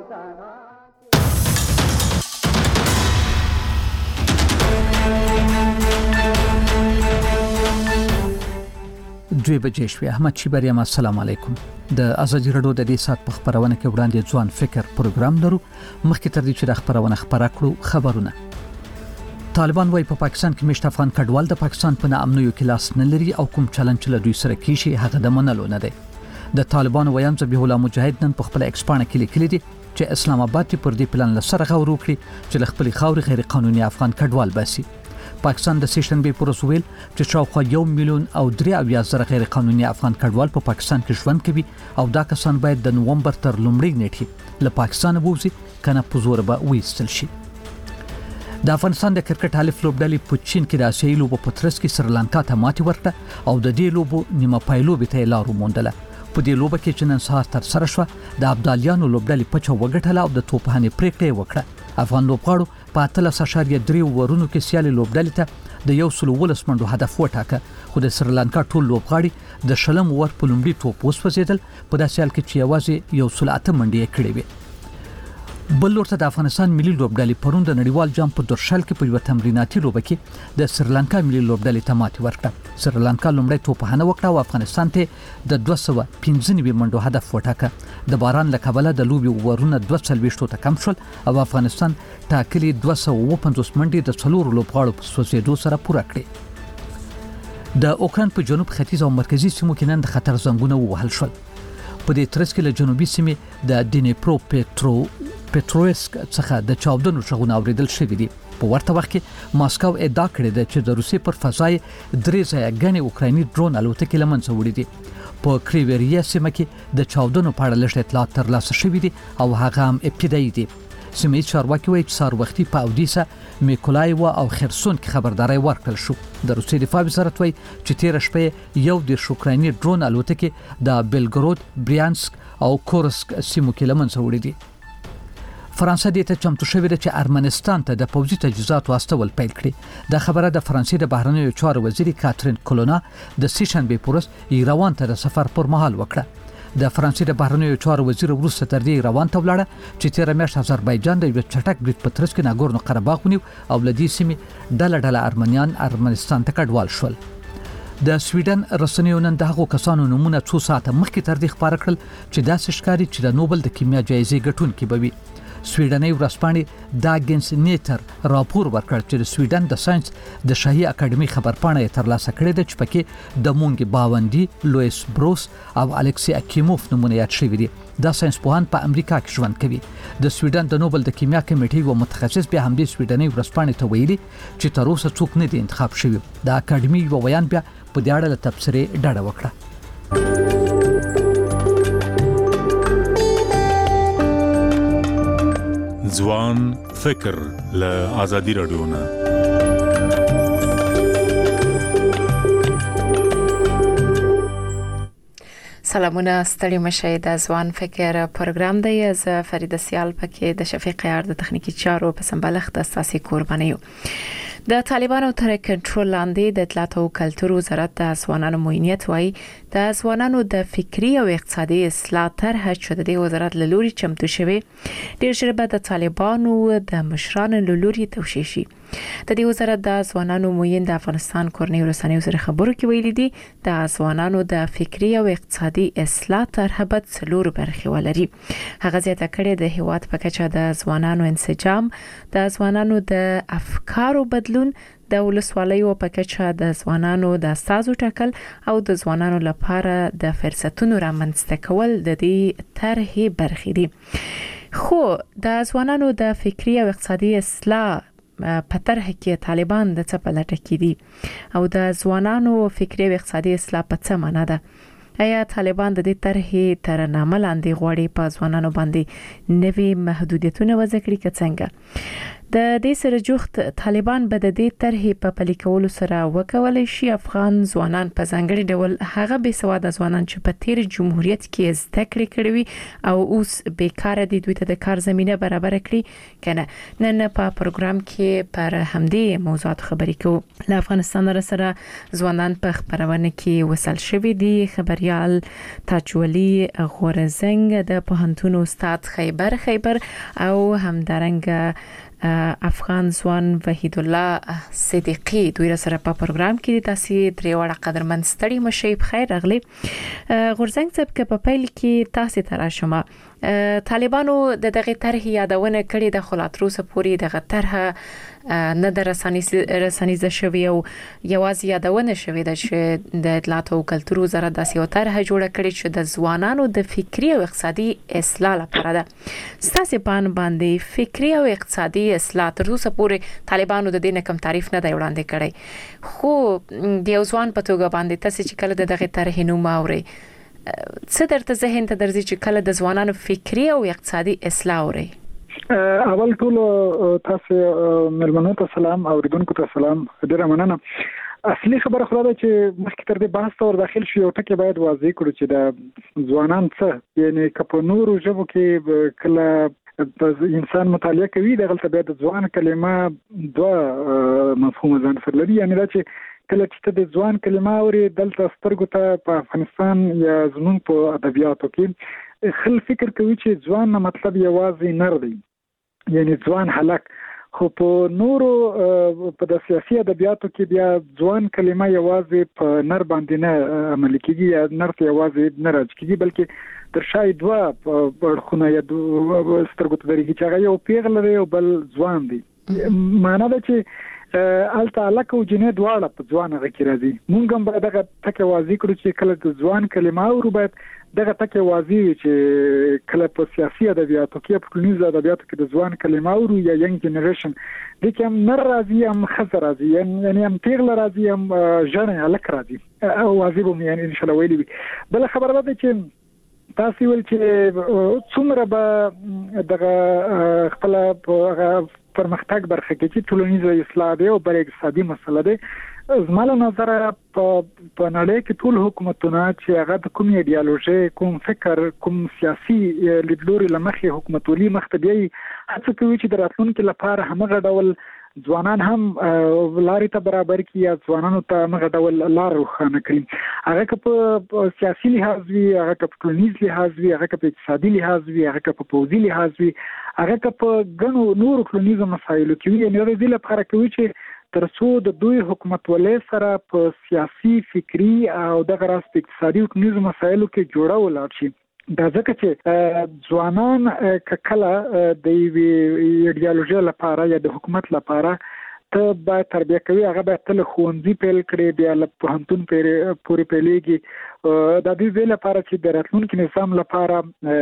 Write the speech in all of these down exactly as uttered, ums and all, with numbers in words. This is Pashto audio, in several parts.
دوی بجې شوې. احمد شیبری، السلام علیکم. د ازادي رادیو د دې سات په خبرونه کې وړاندې ځوان فکر پروګرام لرو. مخکې تر دې چې د خبرونه خبره کړو خبرونه. طالبان وايي په پاکستان کې مشت افغان کډوال د پاکستان په نامنوي کې لاس نه لري او کوم چلن چې له دوی سره کیږي هغه د منلو نه دی. د طالبان ویان ذبیح الله مجاهد نن په خپل ایکسپانه کې لیکلي دي چې اسلام آباد پر دې پلان لسره غور وکړي چې له خپل خاوري غیر قانوني افغان کډوال باسي. پاکستان د سیشن به پر وسویل چې شاوخوا یو میلیون او درې اویا زره غیر قانوني افغان کډوال په پاکستان کې ژوند کوي او دا کسان باید د نومبر تر لومړۍ نیټې له پاکستان ووزي کنه په زور به وېستل شي. د افغانستان د کرکټ حریف لوبډلې په چین کې د آسیایي لوبو په ترڅ کې سریلانکا ته ماتې ورکړه او د دې لوبو نیمه پایلوبې ته لار وموندله. په دې لوبه کې چې نن سهار تر سره شو د ابدالیانو لوبډلې پچه وګټله او د توپخانې پریکړه وکړه. افغان لوبغاړو په اتلس اشاریه درې ورونو کې سیالي لوبډلې ته د یو سل ولس منډو هدف وټاکه خو د سریلانکا ټول لوبغاړي د شلم ور په لومړي توپ وسوځیدل په داسې حال کې چې یوازې یو سل اته منډې کړې وې. بل ورته د افغانستان ملي لوبډلې پرون د نړیوال جام په درشل کې په یو تمریناتي لوبه کې د سریلانکا ملي لوبډلې ته ماتې ورکړه. سریلانکا لومړی توپخانه وکړه او افغانستان ته د دوه سوه پنځه نوي منډو هدف وټاکه. د باران له کبله د لوبي ورونه دوه څلوېښت ته کم شول او افغانستان ټاکلي دوه سوه اووه پنځوس منډې د څلورو لوبغاړو په سوځېدو سره پوره کړې. د اوکران په جنوب ختیځ او مرکزي سیمو کې نن د خطر زنګونه ووهل شول. په دې ترڅ کې له جنوبي سیمې د دینیپرو پټرو پټرویسک څخه د چاودنو شغونه اوریدل شوې دي. په ورته وخت کې ماسکو ادعا کړې ده چې د روسیې پر فضای درې ځایه غني اوکرایني ډرون الوتکې لمنځه وړي دي. په کریوریا سیمه کې د چاودنو په اړه لږ اطلاعات ترلاسه شوي دي او هغه هم ابتدایي دي. سیمه چارواکي وايي چې سار وختي په اودیسا، میکولایو او خرسون کې خبرداري ورکړل شو. د روسیې دفاع وزارت وايي چې تیر شپه یو د اوکرایني ډرون الوتکې د بلګرود، بریانسک او کورسک سیمو کې لمنځه وړي دي. فرانسه دې ته چمتو شوې ده چې ارمنستان ته د پوځي تجهیزاتو واستول پیل کړي. دا خبره د فرانسې د بهرنیو چارو وزیر کاترین کولونا د سیشن به پورس ایروان ته د سفر پر مهال وکړه. د فرانسې د بهرنیو چارو وزیر وروسته تر دې ایروان ته ولاړه چې تیر میاشت آذربایجان د یو چټک برید په ترڅ کې ناګورنو قرهباغ ونیو او لدې سیمې ډله ډله ارمنیان ارمنستان ته کډوال شول. د سویډن رسنیو نن د هغو کسانو نمونه څو ساعته مخکې تر دې خبره کړل چې داسې ښکاري چې د نوبل د کیمیا جایزې ګټونکي به وي. سویډنۍ ورځپاڼې داګنس نیټر راپور ورکړ چې د سویډن د ساينس د شاهي اکاډمي خبرپاڼه ترلاسه کړې ده چې پکې د مونګ باوندي، لوئیس بروس او الکسی اکیموف نمونه یاد شوي دي. دا ساينس پوهان په امریکا کې ژوند کوي. د سویډن د نوبل د کیمیا کمیټې و متخصص به همدې سویډنۍ ورځپاڼې ته ویلي چې تر اوسه څوک نه دي انتخاب شوی. د اکاډمي یو ویان بیا په دې اړه له تبصرې ډډه وکړه. ځوان فکر له ازادي رادیو نه. سلامونه، ستړي مشه. د ځوان فکر پروګرام دی. زه فریده سیال پکې د شفیق یار د تخنیکی چارو په سمبالښت اساسي قرباني یو. د طالبانو تر کنټرول لاندې د اطلاعات او کلتور وزارت د ځوانانو موینیت وایي د ځوانانو د فکری او اقتصادي اصلاح طرح چې د وزارت له لوري چمتو شوی ډیر ژر به د طالبانو د مشرانو له لوري توشیح شي. د دې وزارت د ځوانانو موین د افغانستان کورنۍ رسنیو سره خبرو کې ویلي دي د ځوانانو د فکری او اقتصادي اصلاح طرح به څلور برخې ولري. هغه زیاته کړې د هیواد په کچه د ځوانانو انسجام، د ځوانانو د افکارو بدلون، د ولسوالیو په کچه د ځوانانو د استازو ټاکل او د ځوانانو لپاره د فرصتونو رامنځته کول د دې طرحې برخې دي. خو د ځوانانو د فکری او اقتصادي اصلاح په طرح کې طالبان د څه په لټه کې دي او د ځوانانو فکری او اقتصادي اصلاح په څه معنا ده؟ آیا طالبان د دې طرحې تر نامه لاندې غواړي په ځوانانو باندې نوي محدودیتونه وضع کړي که څنګه؟ د دې سره جوخت طالبان به د دې طرحې په پلي کولو سره وکولای شي افغان ځوانان په ځانګړي ډول هغه بې سواده ځوانان چې په تیر جمهوریت کې زده کړې کړې وي او اوس بیکاره دي دوی ته د کار زمينه برابر کړي کنه. نن په پروګرام کې پر همدې موضوعات خبرې کوو. له افغانستان سره ځوانان په خبرونه کې وصل شوي دي. خبريال تاجولي غورزنګ د پوهنتون استاد خیبر خیبر او همدارنګ افغان ځوان وحید الله صدیقی دوی سره په پروګرام کې تاسو درې وړه قدرمن ستړي مشي بخیر راغلي. غورزنګ صاحب کې په پیل کې تاسو تر شمه طالبانو د دغه طرح یادونه کړې د خلاصروسه پوری دغه طرح نه د رسنیزه شوی او یوازې یادونه شوی د چې د اطلاعات او کلتور وزارت د سیو طرح جوړ کړی چې د ځوانانو د فکری او اقتصادي اصلاح لپاره ده. ستاسو پان باندې فکری او اقتصادي اصلاح تر اوسه پورې طالبانو د دې کم تعریف نه دی وړاندې کړی، خو د یو ځوان په توګه باندې تاسو چې کله دغه طرح نوم اوري څه درته ذهن ته درځي چې کله د ځوانانو فکری او اقتصادي اصلاح اوري؟ اول ټول تاسو ملمنو ته سلام او ریدونکو ته سلام، ډیره مننه. اصلي خبره خو دا چې مخکې تر دې بحث ته ور داخل شو یو ټکی باید واضح کړو چې د ځوانان څه یعنی کپ نورو ژبو کې کله انسان مطالعه کوي دغه ته د ځوان کلمه دوه مفهوم ځان سره لري. یعنی دا چې کله چې د ځوان کلمه اوري دلته سترګو ته په افغانستان یا زموږ په ادبیاتو کې خل فکر کوي چې ځوان نه مطلب یوازې نر دی، یعنی ځوان هلک، خو په نورو په د سیاسي ادبیاتو کې بیا ځوان کلمه یوازې په نر باندې نه عملي کیږي یا نر ته یوازې نه راځي کیږي، بلکې تر شای دوه پړخونه یا سترګو ته درېږي چې هغه یو پیغله دی او بل ځوان دی. معنا ده چې الته الک او جنې دواړه په ځوان هغه کې راځي. مونږ هم باید دغه ټکي واضح کړو چې کله د ځوان کلمه اورو باید دغه ټکي واضح وي چې کله په سیاسي ادبیاتو کې په ټولنیز ادبیاتو کې د ځوان کلمه اورو یا ینګ جنریشن د کوم نر راځي هم خزر راځي یعنی هم پیغله راځي هم ژړ الک راځي او واضح به یعنی ان شاء الله ویلي. بل خبره ده چې تاسو ول چې څومره به دغه خپل په پرمختګ برخه کې چې ټولنیزه اصلاح دی او بل اقتصادي مسله ده، زموږ نظر په په نړۍ کې ټول حکومتونه چې هغه د کوم ایډیالوژي کوم فکر کوم سیاسي لیدلوري لمخې حکومتولي مختبي هڅه کوي چې د راتلونکو لپاره همغه ډول ځوانان هم لارې ته برابر کړي یا ځوانانو ته همغه ډول لار روښانه کړي. هغه په سیاسي لحاظ وي، هغه په ټولنیز لحاظ وي، هغه په اقتصادي لحاظ وي، هغه په پوځي لحاظ وي، هغه په ګڼو نورو ټولنیزو مسایلو کې وي. یعنې د دې لپاره کوي چې ترڅو د دوی حکومتولۍ سره په سیاسي فکری او دغه راز په اقتصادي او ټولنیزو مسایلو کې جوړه ولاړ شي. دا ځکه چې ځوانان کله د ایډیالوژي لپاره یا د حکومت لپاره ته به تربیه کوي، هغه به تل خوندي پیل کړي بیا له پوهنتون پورې پیلېږي. د دې ځای لپاره چې د راتلونکي نظام لپاره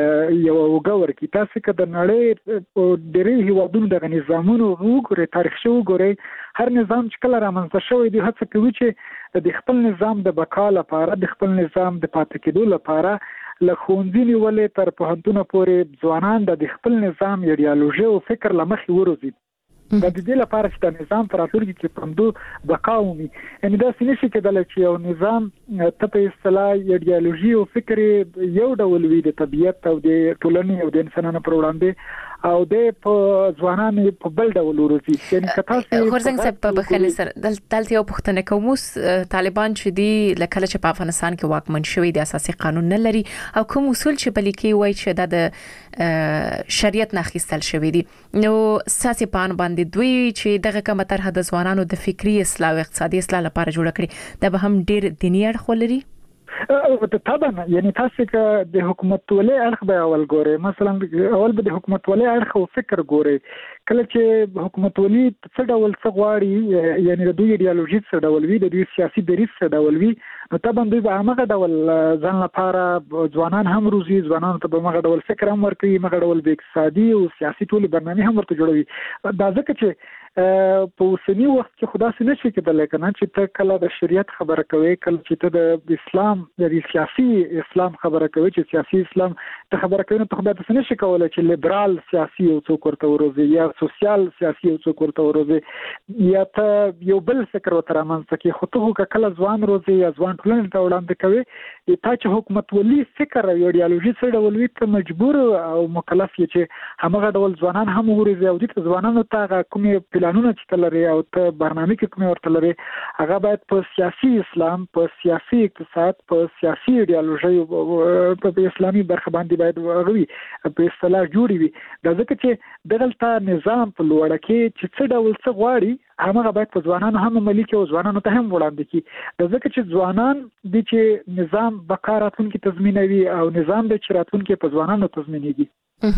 یو اوږه ورکړي. تاسو که د نړۍ ډېری هېوادونو دغه نظامونو وګورئ، تاریخچه وګورئ، هر نظام چې کله رامنځته شوی دی هڅه کوي چې د خپل نظام د بقا لپاره د خپل نظام د پاتې کېدو لپاره له ښوونځي نیولې تر پوهنتونه پورې ځوانان د خپل نظام ایډیالوژي او فکر له مخې وروزي. د دې لپاره چې د نظام پر راتلونکي کې پرمختګ بقا ومي. یعنې داسې نشي کېدلی چې یو نظام ته په اصطلاح ایډیالوژي او فکر یو ډول وي د طبیعت او د ټولنې او د انسانانو پر وړاندې او د په ځوانانو په بل ډول وروزي. یعنې که تاسو غورزنګ صاحب په بخښنې سره دلته یو پوښتنه کوم، اوس طالبان چې دي لکه چې په افغانستان کې واکمن شوي د اساسي قانون نه لري او کوم اصول چې په لیکي وایي چې د شریعت نه اخیستل شوي دي، نو ساسي پان باندې دوی چې دغه کومه طرح د ځوانانو د فکری اصلاح او اقتصادي اصلاح لپاره جوړ کړي دا به هم ډېر دیني اړخ ولري. طبعا یعنی تاسو که د حکومتولۍ اړخ به اول ګورئ، مثلا اول به د حکومتولۍ اړخ او فکر ګورئ. کله چې حکومتولي څه ډول څه غواړي، یعنی د دوی ایډیالوژي څه ډول وي، د دوی سیاسي دریځ څه ډول وي، نو طبعا دوی به همغه ډول ځان لپاره ځوانان هم روزي، ځوانانو ته به همغه ډول فکر هم ورکوي، همغه ډول د اقتصادي او سیاسي ټولې برنامې هم ورته جوړوي. دا ځکه چې په اوسنی وخت کې خدا سي نشي کېدل کنه چې ته کله د شریعت خبره کوي کله چې ته د اسلام د سیاسي اسلام خبره کوي چې سیاسي اسلام ته خبره کوي نو ته خدای ته نشي کولای چې لیبرال سیاسي او څوک ورته وروزي یا سوسیال سیاسي او څوک ورته وروزي یا ته یو بل فکر وتر منځ کې خو ته کله ځوان روزي یا ځوان ټولنې ته وړاندې کوي تا چې حکومت ولي فکر او ایډیالوژي سره ولوي ته مجبور او مکلف یې چې همغه ډول ځوانان هم ورزي او د ځوانانو ته کومې پلانونه چې تلري او ته برنامه کې کومه ورته لري هغه باید په سیاسي اسلام په سیاسي اقتصاد په سیاسي ایډیالوژي په اسلامي برخه باندې باید وغوي په اصطلاح جوړي وي دا ځکه چې دغلطه نظام په لوړه کې چې څه ډول څه غواړي هغه باید په ځوانانو هم عملي کې او ځوانانو ته هم وړاندې کی دا ځکه چې ځوانان د چې نظام بقاراتون کې تضمینوي او نظام د چراتون کې په ځوانانو تضمینېږي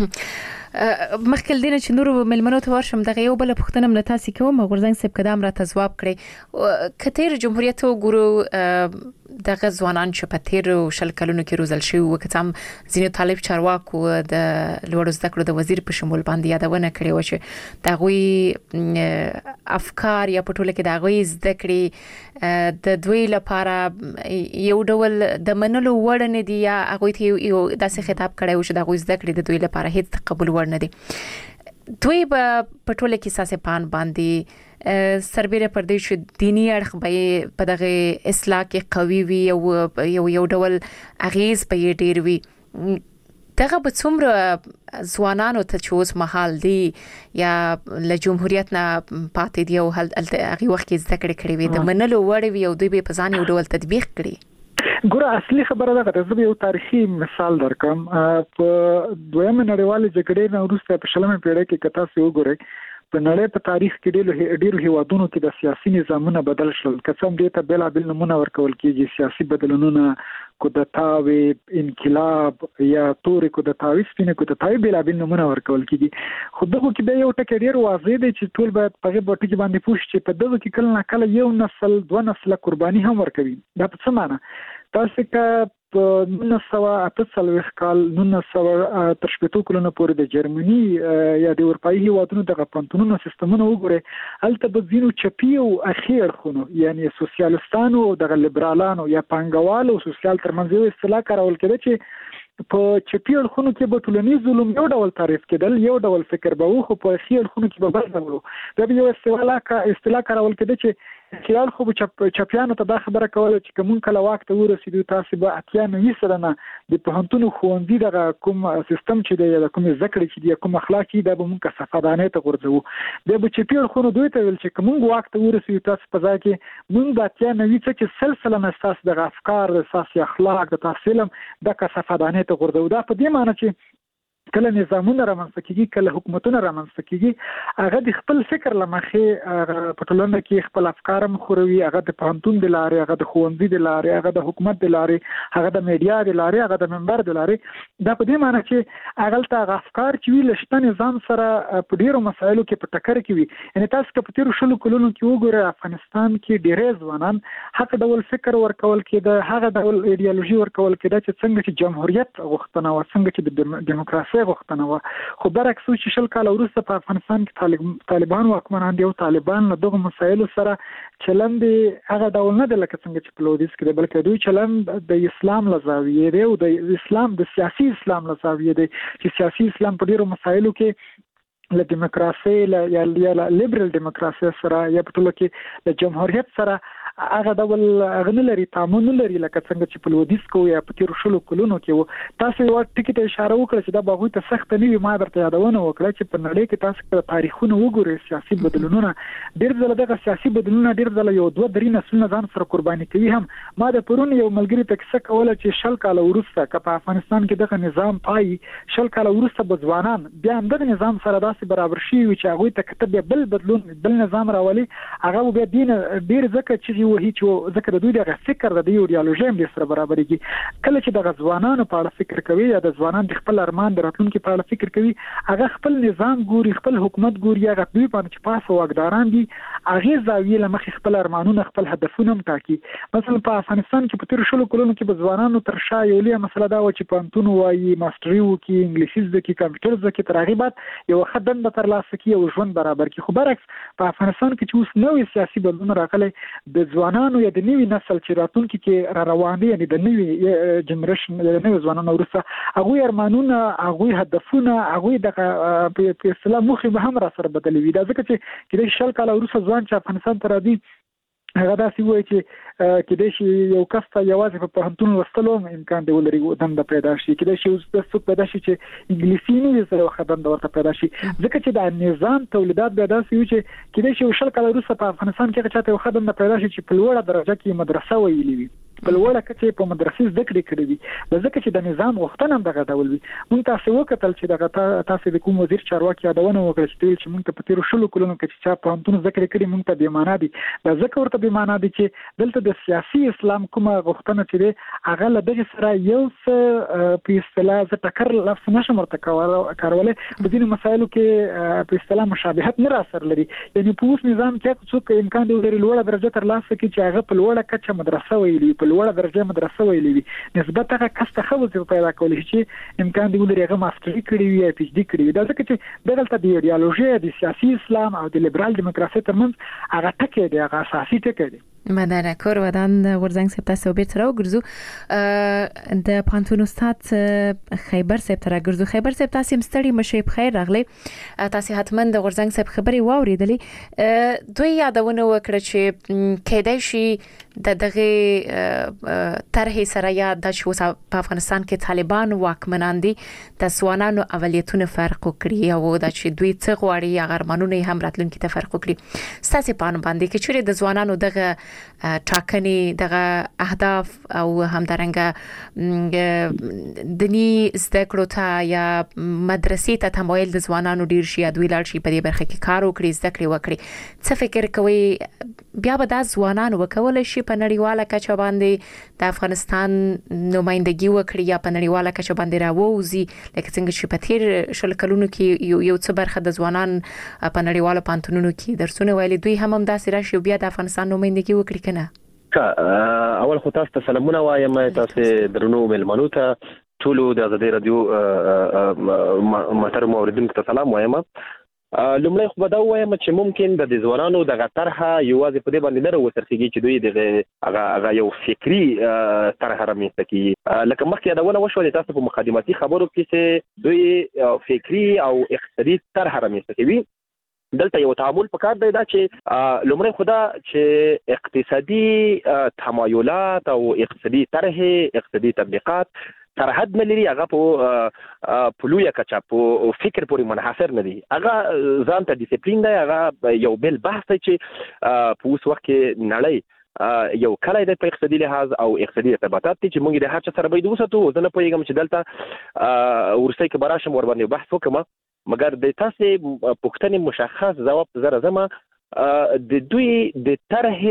مخکې دینه چې نور ملمنو ته ورشم دغه یو بل پښتنه مل تاسو کوم غورځنګ سب قدم را تجواب کړي کتیر جمهوریت وګورو دغه ځوانان چې په تیر شل کلونو کې روزل شي وکتم زینو طالب چارواکو د لوړ زده کړو د وزیر په شمول باندې یادونه کړې و چې دغه افکار یا په ټوله کې دغه زده کړې د دوی لپاره یو ډول د منلو وړ نه دی یا هغه ته یو داسې خطاب کړی و چې دغه زده کړې د دوی لپاره هیڅ قبول ور نه دي دوی په ټوله کې ساسه پان باندې سربېره پر دې چې دینی اړخ به په دغه اصلاح کې قوي وي او یو یو ډول اغیز په ډیر وي دغه په څومره ځوانانو ته چوز محل دي یا له جمهوریت نه پاتې دی او هغه وخت کې زده کړې کړې وي د منلو وړ وي او دوی به په ځان یو ډول تطبیق کړي ګوره اصلي خبره ده چې یو تاریخي مثال درکم په دویمه نړیواله جګړې نه وروسته په شلمه پیړۍ کې کتا سي وګورئ په نړۍ په تاریخ کې ډېر ډېر هیوادونو کې د سیاسي نظامونه بدل شول قسم دې ته بل بل نمونه ورکول کېږي سیاسي بدلونونه کودتاوي انقلاب یا توري کودتاوي سپینه کودتاوي بل بل نمونه ورکول کېږي خو دغه کې د یو ټکی ډېر واضح دی چې ټول باید په غو ټکی باندې پوښتنه چې په دغه کې کله کله یو نسل دوه نسل قرباني هم ورکوي دا په څه معنی تاسو که په نولس سوه اته څلوېښت کال نولس سوه تر شپږ کلونو پورې د جرمني یا د اروپאי هیوادونو د پانتونونو سیستمونو وګورئ هلته به ځینو چپي او اخیر خونو یعنی سوسیالستانو او د لیبرالانو یا پانګوالو سوسیال ترمنځ یو اصطلاح کارول کېده چې په چپي اړخونو کې به ټولنیز ظلم یو ډول تعریف کېدل یو ډول فکر به وو خو په اخیر اړخونو کې به بل ډول دا به یو اصطلاح اصطلاح کارول کېده چې خلال خو چپ چپیانو ته دا خبره کوله چې کوم کله وخت ورسېدو تاسو به اتیا نوي سره نه د پوهنتونو خوندې دغه کوم سیستم چې دی د کوم ذکر چې دی کوم اخلاقي د به مونږه صفادانه ته ورځو د به چپیر خو نو دوی ته ویل چې کوم وخت ورسېدو تاسو په ځای کې مونږ د اتیا نوي څخه چې سلسله نساس د افکار د سیاسي اخلاق د تحصیل د کا صفادانه ته ورځو دا په دې معنی چې کله نظامونه رامنځته کیږي کله حکومتونه رامنځته کیږي هغه د خپل فکر لمخې په ټولنه کې خپل افکار مخوروي هغه د پانتون د لارې هغه د خوندې د لارې هغه د حکومت د لارې هغه د میډیا د لارې هغه د منبر د لارې دا په دې معنی چې هغه ته افکار چې ویل شته نظام سره په ډیرو مسایلو کې په ټکر کې وي یعنی تاسو که په تیر شلو کلونو کې وګورئ افغانستان کې ډېر ځوانان حق ډول فکر ورکول کېده هغه ډول ایډیالوژي ورکول کېده چې څنګه چې جمهوریت غوښتنه و څنګه چې د دیموکراسي غوښتنه و خو برعکس چې شل کال وروسته په افغانستان کې طالبان واکمنان دي او طالبان له دغه مسایلو سره چلند هغه ډول نه د لکه څنګه چې په لودیس کې بلکې دوی چلند د اسلام له زاویې دی او د اسلام د سیاسي اسلام له زاویې دی چې سیاسي اسلام په ډیرو مسایلو کې له دیموکراسي یا لیبرال دیموکراسي سره یا په ټولو کې د جمهوریت سره هغه ډول غن لري تامن لري لکه څنګه چې په لودیس کې یا په تیر شلو کلونو کې تاسو یو ټکی ته اشاره وکړه چې دا باغوي ته سخت نه وي ما درته یادونه وکړه چې په نړۍ کې تاسو د تاریخونو وګورئ سیاسي بدلونونه ډېر ځله دغه سیاسي بدلونونه ډېر ځله یو دوه درې نسلونه ځان سره قرباني کوي هم ما د پرون یو ملګری ته څه کوله چې شل کال وروسته که په افغانستان کې دغه نظام پای شل کال وروسته به ځوانان بیا هم دغه نظام سره داسې برابر شي چې هغه ته کتب بل بدلون بل نظام راولي هغه بیا دین ډېر ځکه چې وهي چې ذکر دوی دغه فکر د ایډیالوژي هم سره برابرېږي کله چې د ځوانانو په اړه فکر کوي یا د ځوانان د خپل ارمان د راتلونکي په اړه فکر کوي هغه خپل نظام ګوري خپل حکومت ګوري هغه دوی باندې چې پاسه واګداران دي هغه زاویې لمخې خپل ارمانونه خپل هدفونه هم ټاکي مثلا په افغانستان کې په تیر شلو کلونو کې د ځوانانو تر شا یو لویه مسله دا و چې پانتون وایي ماستري وکړي انګلیسي زده کړي کمپیوټر زده کړي تر هغې بعد یو ښه دنده ترلاسه کړي او ژوند برابر کړي. خو برعکس په افغانستان کې چې اوس نوې سیاسي بدلون راغلی د ځوانانو یا د نوي نسل چې راتلونکي کې را روان دي، یعنی د نوي جنریشن د نوي ځوانانو وروسته هغوی ارمانونه، هغوی هدفونه، هغوی د په اصطلاح موخې به هم را سره بدلې وي. دا ځکه چې کېدای شي شل کاله وروسته ځوان چې افغانستان ته راځي هغه داسې وایي چې کېدای شي یو کس ته یوازې په پوهنتون لوستلو امکان دی ولري دنده پیدا شي، کېدای شي اوس داسې پیدا شي چې انګلیسي نه وي زه یو دنده ورته پیدا شي، ځکه چې د نظام تولیدات بیا داسې وي چې کېدای شي شل کاله وروسته په افغانستان کې هغه چاته یو ښه دنده پیدا شي چې په لوړه درجه کې مدرسه ویلې وي، په لوړه کچه په مدرسې زده کړې کړې وي، ځکه چې د نظام غوښتنه هم دغه ډول وي. موږ تاسو وکتل چې دغه تاسو د کوم وزیر چارواکي یادونه وکړه چې چې موږ په تیرو شلو کلونو کې چې په پوهنتون زده کړې کړې موږ ته بې معنا دي. دا ځکه ورته بې معنا دي چې دلته د سیاسي اسلام کومه غوښتنه چې دی هغه له دغه سره یو څه په اصطلاح ز ټکر لفظ نشم ورته کارولای، په ځینو مسایلو کې په اصطلاح مشابهت نه را سره لري. یعنی په اوس نظام کې څوک امکان دی ولري لوړه درجه ترلاسه کړي چې هغه په لوړه کچه مدرسه ویلي، په لوړه درجه مدرسه ویلي وي، نسبت هغه کس ته ښه وظیفه پیدا کولی چې امکان دی ولري هغه ماستري کړي وي یا پی ایچ ډي کړي وي. دا ځکه چې دغلته د ایډیالوژي د سیاسي اسلام او د لیبرال دیموکراسي ترمنځ هغه ټکی دی، هغه اساسي ټکی دی. مدنه کور ودان ورزنګ سپتا سو بیرته راو ګرځو د پانتون استاد خیبر سپتا ګرځو. خیبر سپتا سیم ستړي مشه بخیر راغلی، تاسو حتما د ورزنګ سپ خبري واوریدلې. دوی یادونه وکړه چې کېدای شي د دغه طرح سره یا د شو په افغانستان کې طالبان واکمنان دي د ځوانانو اولیتونه فرق وکړي او د چې دوی څه غواړي هغه ارمانونه هم راتلونکي ته فرق وکړي. ستاسو په اړه باندې کې چې د ځوانانو دغه ټاکنې دغه اهداف او همدارنګه دني زده کړو ته یا مدرسې ته تمایل د ځوانانو ډیر شي، دوی لاړ شي په دې برخه کې کار وکړي، زده کړې وکړي. څه فکر کوي بیا به د ځوانانو وکول شي په نړیواله کچه باندې د افغانستان نمائندګي وکړي یا په نړیواله کچه باندې راووزي، لکه څنګه چې په تیر شل کلونو کې یو یو څه برخه د ځوانان په نړیوالو پانتونونو کې درسونه ویلي، دوی هم هم داسې راشي بیا د افغانستان نمائندګي وکړي کنه. اول خو تاسو ته سلامونه وایم، تاسو درنو ملمنو ته ټول د ازادي رادیو محترم اوریدونکو ته سلام وایم. لومړی خو دا وایم چې ممکن د ځوانانو د طرحه یوازې په دې باندې نه وسرخیږي چې دوی د هغه یو فکری طرح رامنځته کړي، لکه مخکې یادونه وشوه تاسو په مقدماتي خبرو کې چې دوی فکری او اقتصادي طرح رامنځته کوي. دلته یو تعامل پکار دی دا چې لومړی خدا چې اقتصادي تمایلات او اقتصادي طرح اقتصادي تطبیقات تر حد نه لري، هغه په پلویا کچا په فکر پورې منحصر نه دي، هغه ځان ته ډیسپلین دی، هغه یو بل بحث دی چې په اوس وخت کې نړۍ یو کله د اقتصادي لحاظ او اقتصادي ارتباطات چې موږ د هر څه سره باید وساتو. زه نه پوهیږم چې دلته ورسته کې براشم ور باندې بحث وکم، مګر د تاسو پوښتنې مشخص جواب زره زما د دوی د طرح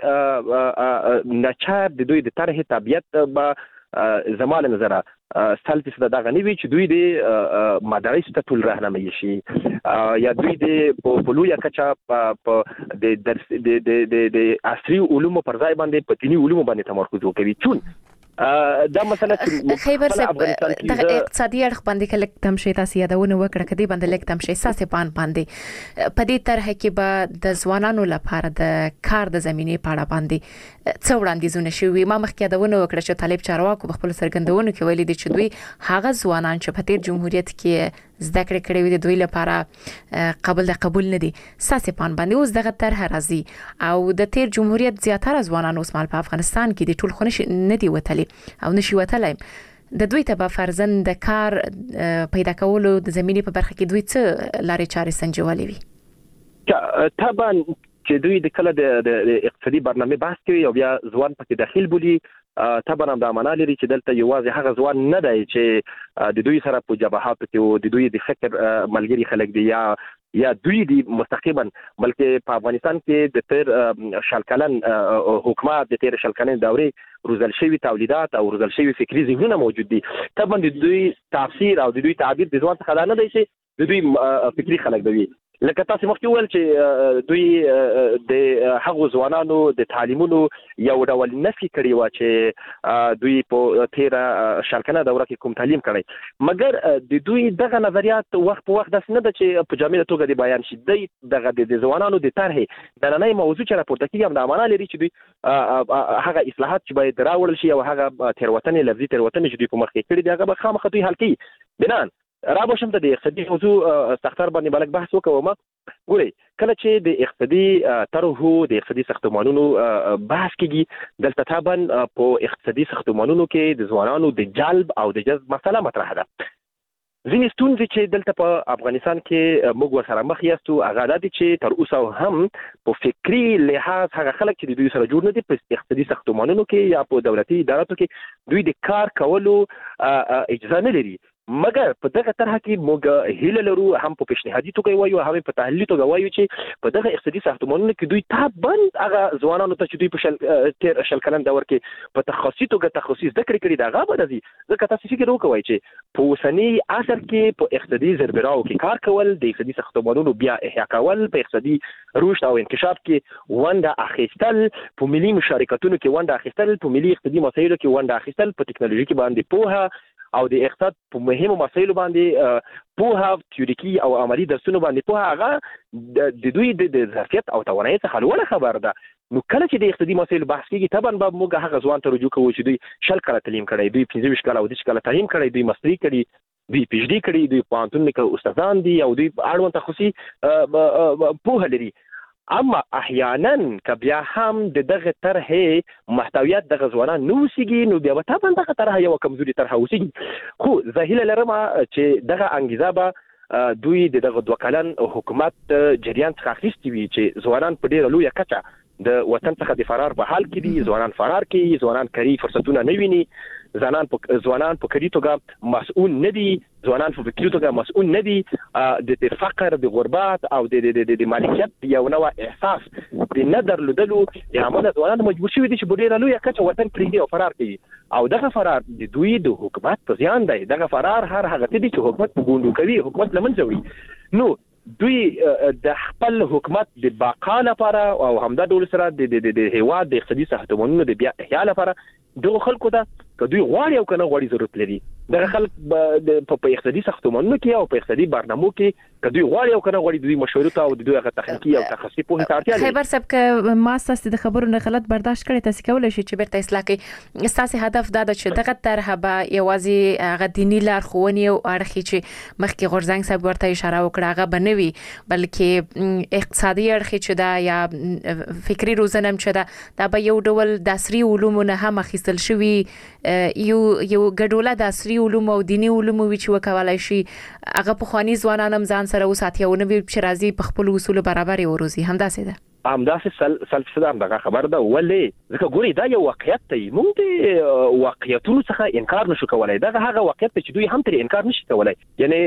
نچار د دوی د طرح طبيعت به زمانه نظر سالتي څه دغه نیوي چې دوی د مدارس ته ټول راهنمایي شي یا دوی د پولویا کچا په د درس د د د عصري علومو پر ځای باندې په دینی علومو باندې تمرکز وکوي. چون دا مسله چې خیبر صاحب د اقتصادي اړخ باندې کله تم شي تاسو یادونه وکړه کدي باندې لیک تم شي ساسې پان باندې په دې طرح کې به د ځوانانو لپاره د کار د زمينې پاړه باندې څو وړاندیزونه شوي. ما مخکې یادونه وکړه چې طالب چارواکو خپل سرګندونو کې ویلي دي چې دوی هغه ځوانان چې په تیر جمهوریت کې زده کړې کړې وي د دوی لپاره قبول د قبول نه دي ساسې پان باندې اوس دغه طرح راځي او د تیر جمهوریت زیاتره ځوانان اوس مال په افغانستان کې د ټول خونه نه دی وتلي او نشي وتلای. د دوی ته به فرضاً د کار پیدا کولو د زمينې په برخه کې دوی څه لارې چارې سنجولې وي؟ طبعا چې دوی د کله د اقتصادي برنامه بحث کوي او بیا ځوان پکې داخل بولی، طبعا هم د امانه لري چې دلته یوازې هغه ځوان نه دی چې د دوی سره په جبهات کې او د دوی د فکر ملګری خلک دي یا یا دوی دی مستقیما، بلکې په افغانستان کې د تیر شلکلن حکومت د تیر شلکلن دورې روزل شوی تولیدات او روزل شوی فکری ذهنونه موجود دي. طبعا د دوی تفسیر او د دوی تعبیر د ځوان څخه نه دی چې د دوی فکری خلک دی. لکه تاسو مخکې ویل چې دوی د هغو ځوانانو د تعلیمونو یو ډول نفي کړی و چې دوی په تیر شالکنه دوره کې کوم تعلیم کړی، مګر د دوی دغه نظریات وخت په وخت داسې نه ده چې په جامع توګه د بیان شي. دوی دغه د ځوانانو د طرحې د نننۍ موضوع چې راپورته کیږي هم د معنا لري چې دوی هغه اصلاحات چې باید راوړل شي او هغه تېروتنې لفظي تېروتنې چې دوی په مخ کې کړي دي هغه به خامخا دوی حل کوي. بنان را بشم ته د اقتصادي موضوع سختار باندې بلک بحث وکوم. ګوري کله چې د اقتصادي طرحو د اقتصادي ساختمانونو بحث کیږي دلته تابن په اقتصادي ساختمانونو کې د ځوانانو د جلب او د جذب مسله مطرح ده. ځینې ستونزې چې دلته په افغانستان کې موږ ورسره مخ یاستو هغه دا دي چې تر اوسه هم په فکری لحاظ هغه خلک چې د دوی سره جوړ نه دي په اقتصادي ساختمانونو کې یا په دولتي اداراتو کې دوی د کار کولو اجازه نه لري. مګر په دغه طرح کې موږ هیله لرو هم په پیشنهادي توګه وایو هم په تحلیلي توګه وایو چې په دغه اقتصادي ساختمانونو کې دوی تابن هغه ځوانانو ته چې دوی په شل تیر شل کلن دور کې په تخصصي توګه تخصصي زده کړې کړي دا غو راځي. ځکه تاسو فکر وکوي چې په اوسنی عصر کې په اقتصادي زربراو کې کار کول د اقتصادي ساختمانونو بیا احیا کول په اقتصادي رشد او انکشاف کې ونډه اخیستل، په ملي مشارکتونو کې ونډه اخیستل، په ملي اقتصادي مسایلو کې ونډه اخیستل، په ټکنالوژي کې باندې پوهه او د اقتصاد په مهمو مسایلو باندې پوهه تیوریکي او عملی درسونه باندې پوهه هغه د دوی د ظرفیت او توانایي څخه لوړه خبر ده. نو کله چې د اقتصادي مسایلو بحث کیږي طبعا به موږ هغه ځوان ته رجوع کوو چې دوی شل کاله تعلیم کړی، دوی پنځه ویشت کاله او دېرش کاله تعلیم کړی، دوی ماستري کړي، دوی پی ایچ ډي کړي، دوی پوهنتون کې استادان دي او دوی اړوند تخصصي پوهه لري. اما احیانا که بیا هم د دغه طرحې محتویات دغه ځوانان نه وسیږي نو بیا به طبعا دغه طرح یو کمزوري طرح وسیږي. خو زه هیله لرم چې دغه انګیزه به دوی د دغه دوه کلن حکومت جریان څخه اخیستي وي چې ځوانان په ډیره لویه کچه د وطن څخه د فرار په حال کې دي، ځوانان فرار کوي، ځوانان کاري فرصتونه نه ویني، ځوانان په ځوانان په کاري توګه مسؤل نه دي، ځوانان په فکري توګه مسؤل نه دي، د فقر د غربت او د د د مالکیت یو نوع احساس د نه درلودلو یا موږ ځوانان مجبور شوي دي چې په ډیره لویه کچه وطن پرېږدي او فرار کوي. او دغه فرار د دوی د حکومت په زیان دی. دغه فرار هر هغه څه دي چې حکومت په ګوندو کوي، حکومت له منځه وړي. نو دوی د خپل حکومت د بقا لپاره او همدا ډول سره د د هیواد د اقتصادي ساختمانونو د بیا احیا لپاره دغه خلکو ته که دوی غواړي او کنه غواړي ضرورت لري. دغه خلک په اقتصادي ساختمانونو کې او په اقتصادي برنامو کې که دوی غواړي او کنه غواړي دوی مشورو ته او د دوی هغه تخنیکی او تخصصي پوهه ته اړتیا لري. خیبر صاحب که ما تاسو د خبرو نه غلط برداشت کړی تاسو کولای شئ چې بیرته اصلاح کړئ. تاسو هدف دا ده چې دغه طرح به یوازې هغه دینی لارښوونې او اړخ چې مخکې غورزنګ صاحب ورته اشاره وکړه هغه بنوي، بلکې اقتصادي اړخ چې دا یا فکری روزنه چې دا دا به یو ډول د عصري علومو نه هم اخیستل شوی، یو یو ګډوله د عصري علوم او دینی علوم وی چې وکولای شي هغه په خواني ځوانانم ځان سره وساتي او نه وي چې راځي په خپل اصول برابر وروزي. همداسې ده همداسې سل سلفي صدام دغه خبر ده. ولې ځکه ګوري دا یو واقعیت دی، موږ د واقعیتونو څخه انکار نشو کولای. دغه هغه واقعیت چې دوی هم تر انکار نشي کولای. یعنی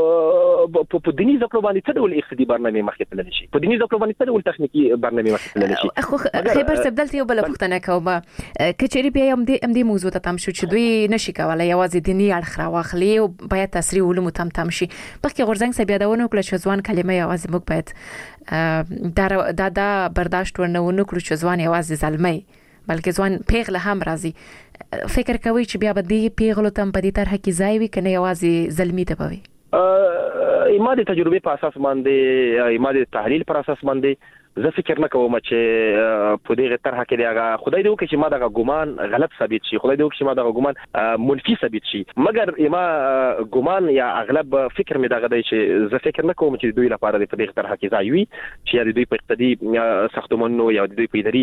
په په دیني ځکه باندې څه ډول اقتصادي برنامه مخکې تللی شي، په دیني ځکه باندې څه ډول تخنیکی برنامه مخکې تللی شي. خو خیبر صاحب دلته یو بل پوښتنه کوم، کچېری بیا هم دې هم دې موضوع ته تم شو چې دوی نشي کولای یوازې دینی اړخ راوخلي او باید عصري علوم تم تم شي. بلکې غورزنګ صاحب یادونه وکړه چې ځوان کلمه یوازې موږ باید دا دا دا برداشت ورنه ونکړو چې ځوان یوازې ظلمي بلکې ځوان پیغله هم راځي. فکر کوي چې بیا به دې پیغلو تم په دې طرح کې ځای وي کنه یوازې ظلمي ته پوي؟ ایما د تجربه په اساس باندې، ایما د تحلیل پر اساس باندې زه فکر نه کوم چې په دې طرح کې دا خدای دې وکړي چې ما دا ګومان غلط ثابت شي، خدای دې وکړي چې ما دا ګومان منفي ثابت شي. مګر ایما ګومان یا اغلب فکر مې دا غدای چې زه فکر نه کوم چې دوی لپاره د دې طرح کې ځای وي چې د دوی په اقتصادي ساختمانونو یا د دوی په اداري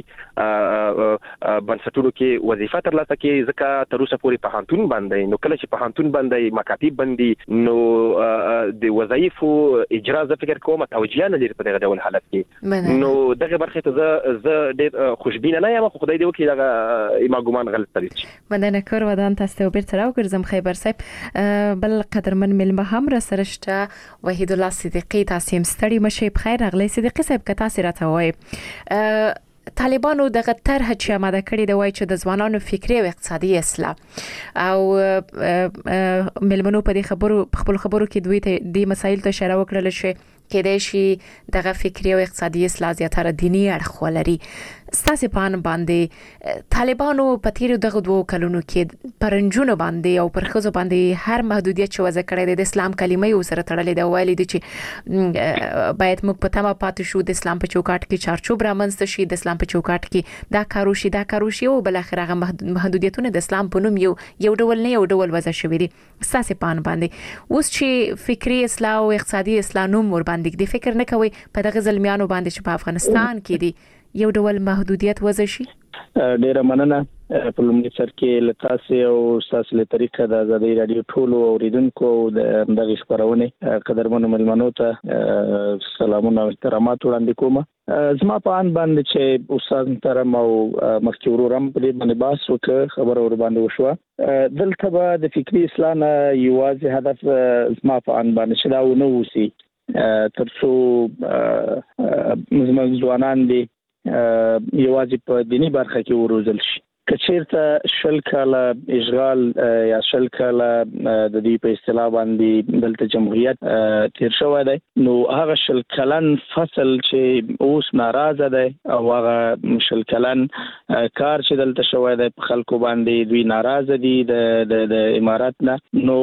بنسټونو کې وظیفه ترلاسه کړي. ځکه تر اوسه پورې په هانتون باندې نو کله چې په هانتون باندې مکاتب باندې نو د وظایفو اجرا زه فکر کوم توجیه نه لري په دغه ډول حالت کې. نو دغه برخه ته زه زه ډېر خوشبینه نه یم، خو خدای دې وکړي دغه ایما ګومان غلط ثابت شي. مننه کور ودان تاسو ته بیرته راوګرځم خیبر صاحب. بل قدرمن ملمه هم را سره شته وحید الله صدیقی. تاسو هم ستړي مشي بخیر اغلی صدیقی صاحب که تاسو راته وایي طالبانو دغه طرح چې آماده کړی دی وایي چې د ځوانانو فکري او اقتصادي اصلاح او ملمنو په دې خبرو خپل خبرو کې دوی ته د مسایل ته اشاره وکړل چې کېدای شي دغه فکری او اقتصادي اصلاح زیاتره دینی اړخ ولري. ستاسو په ان باندې طالبانو په تیرو دغه دوه کلونو کې پرنجونو باندې او پرخصو باندې هر محدودیت چې وضع کړی دی د اسلام کلمې یو سره تړلې دی، ویلي دي چې باید موږ په تمه پاتې شو د اسلام په چوکاټ کې چارچوب رامنځته شي، د اسلام په چوکاټ کې دا کارو شي دا کارو شي او بل اخر هغه محدودیتونه د اسلام په نوم یو یو ډول نه یو ډول وضع شوی دي. ستاسو په ان باندې اوس چې فکری اصلاح او اقتصادي اصلاح نوم ور باندې د فکر نه کوي په دغه ظلمیانو باندې چې په افغانستان کې دي یو ډول محدودیت وضع شي؟ ډیره مننه. په لومړي سر کې لتاسي او تاسو له طریقه د ازادي رادیو ټولو اوریدونکو د دغه خبرونه قدرمنو ملمنو ته سلامونه او احترامات وړاندې کوم. زما په ان باندې چې استاد محترم او مخکې ورورم په دې باندې بحث وکړ، خبر ور باندې وشو. دلته به د فکری اصلاح نه یوازې هدف زما په ان باندې شدا و نه وسی ترڅو زموږ ځوانان دي یوازې په دینی برخه کې وروزل شي. کچیرته شل کاله اشغال یا شل کاله د دې په اصطلاح باندې دلته جمهوریت تیر شوی دی، نو هغه شل کلن فصل چې اوس ناراضه دی او هغه شل کلن کار چې دلته شوی دی په خلکو باندې دوی ناراضه دي د د امارات نه. نو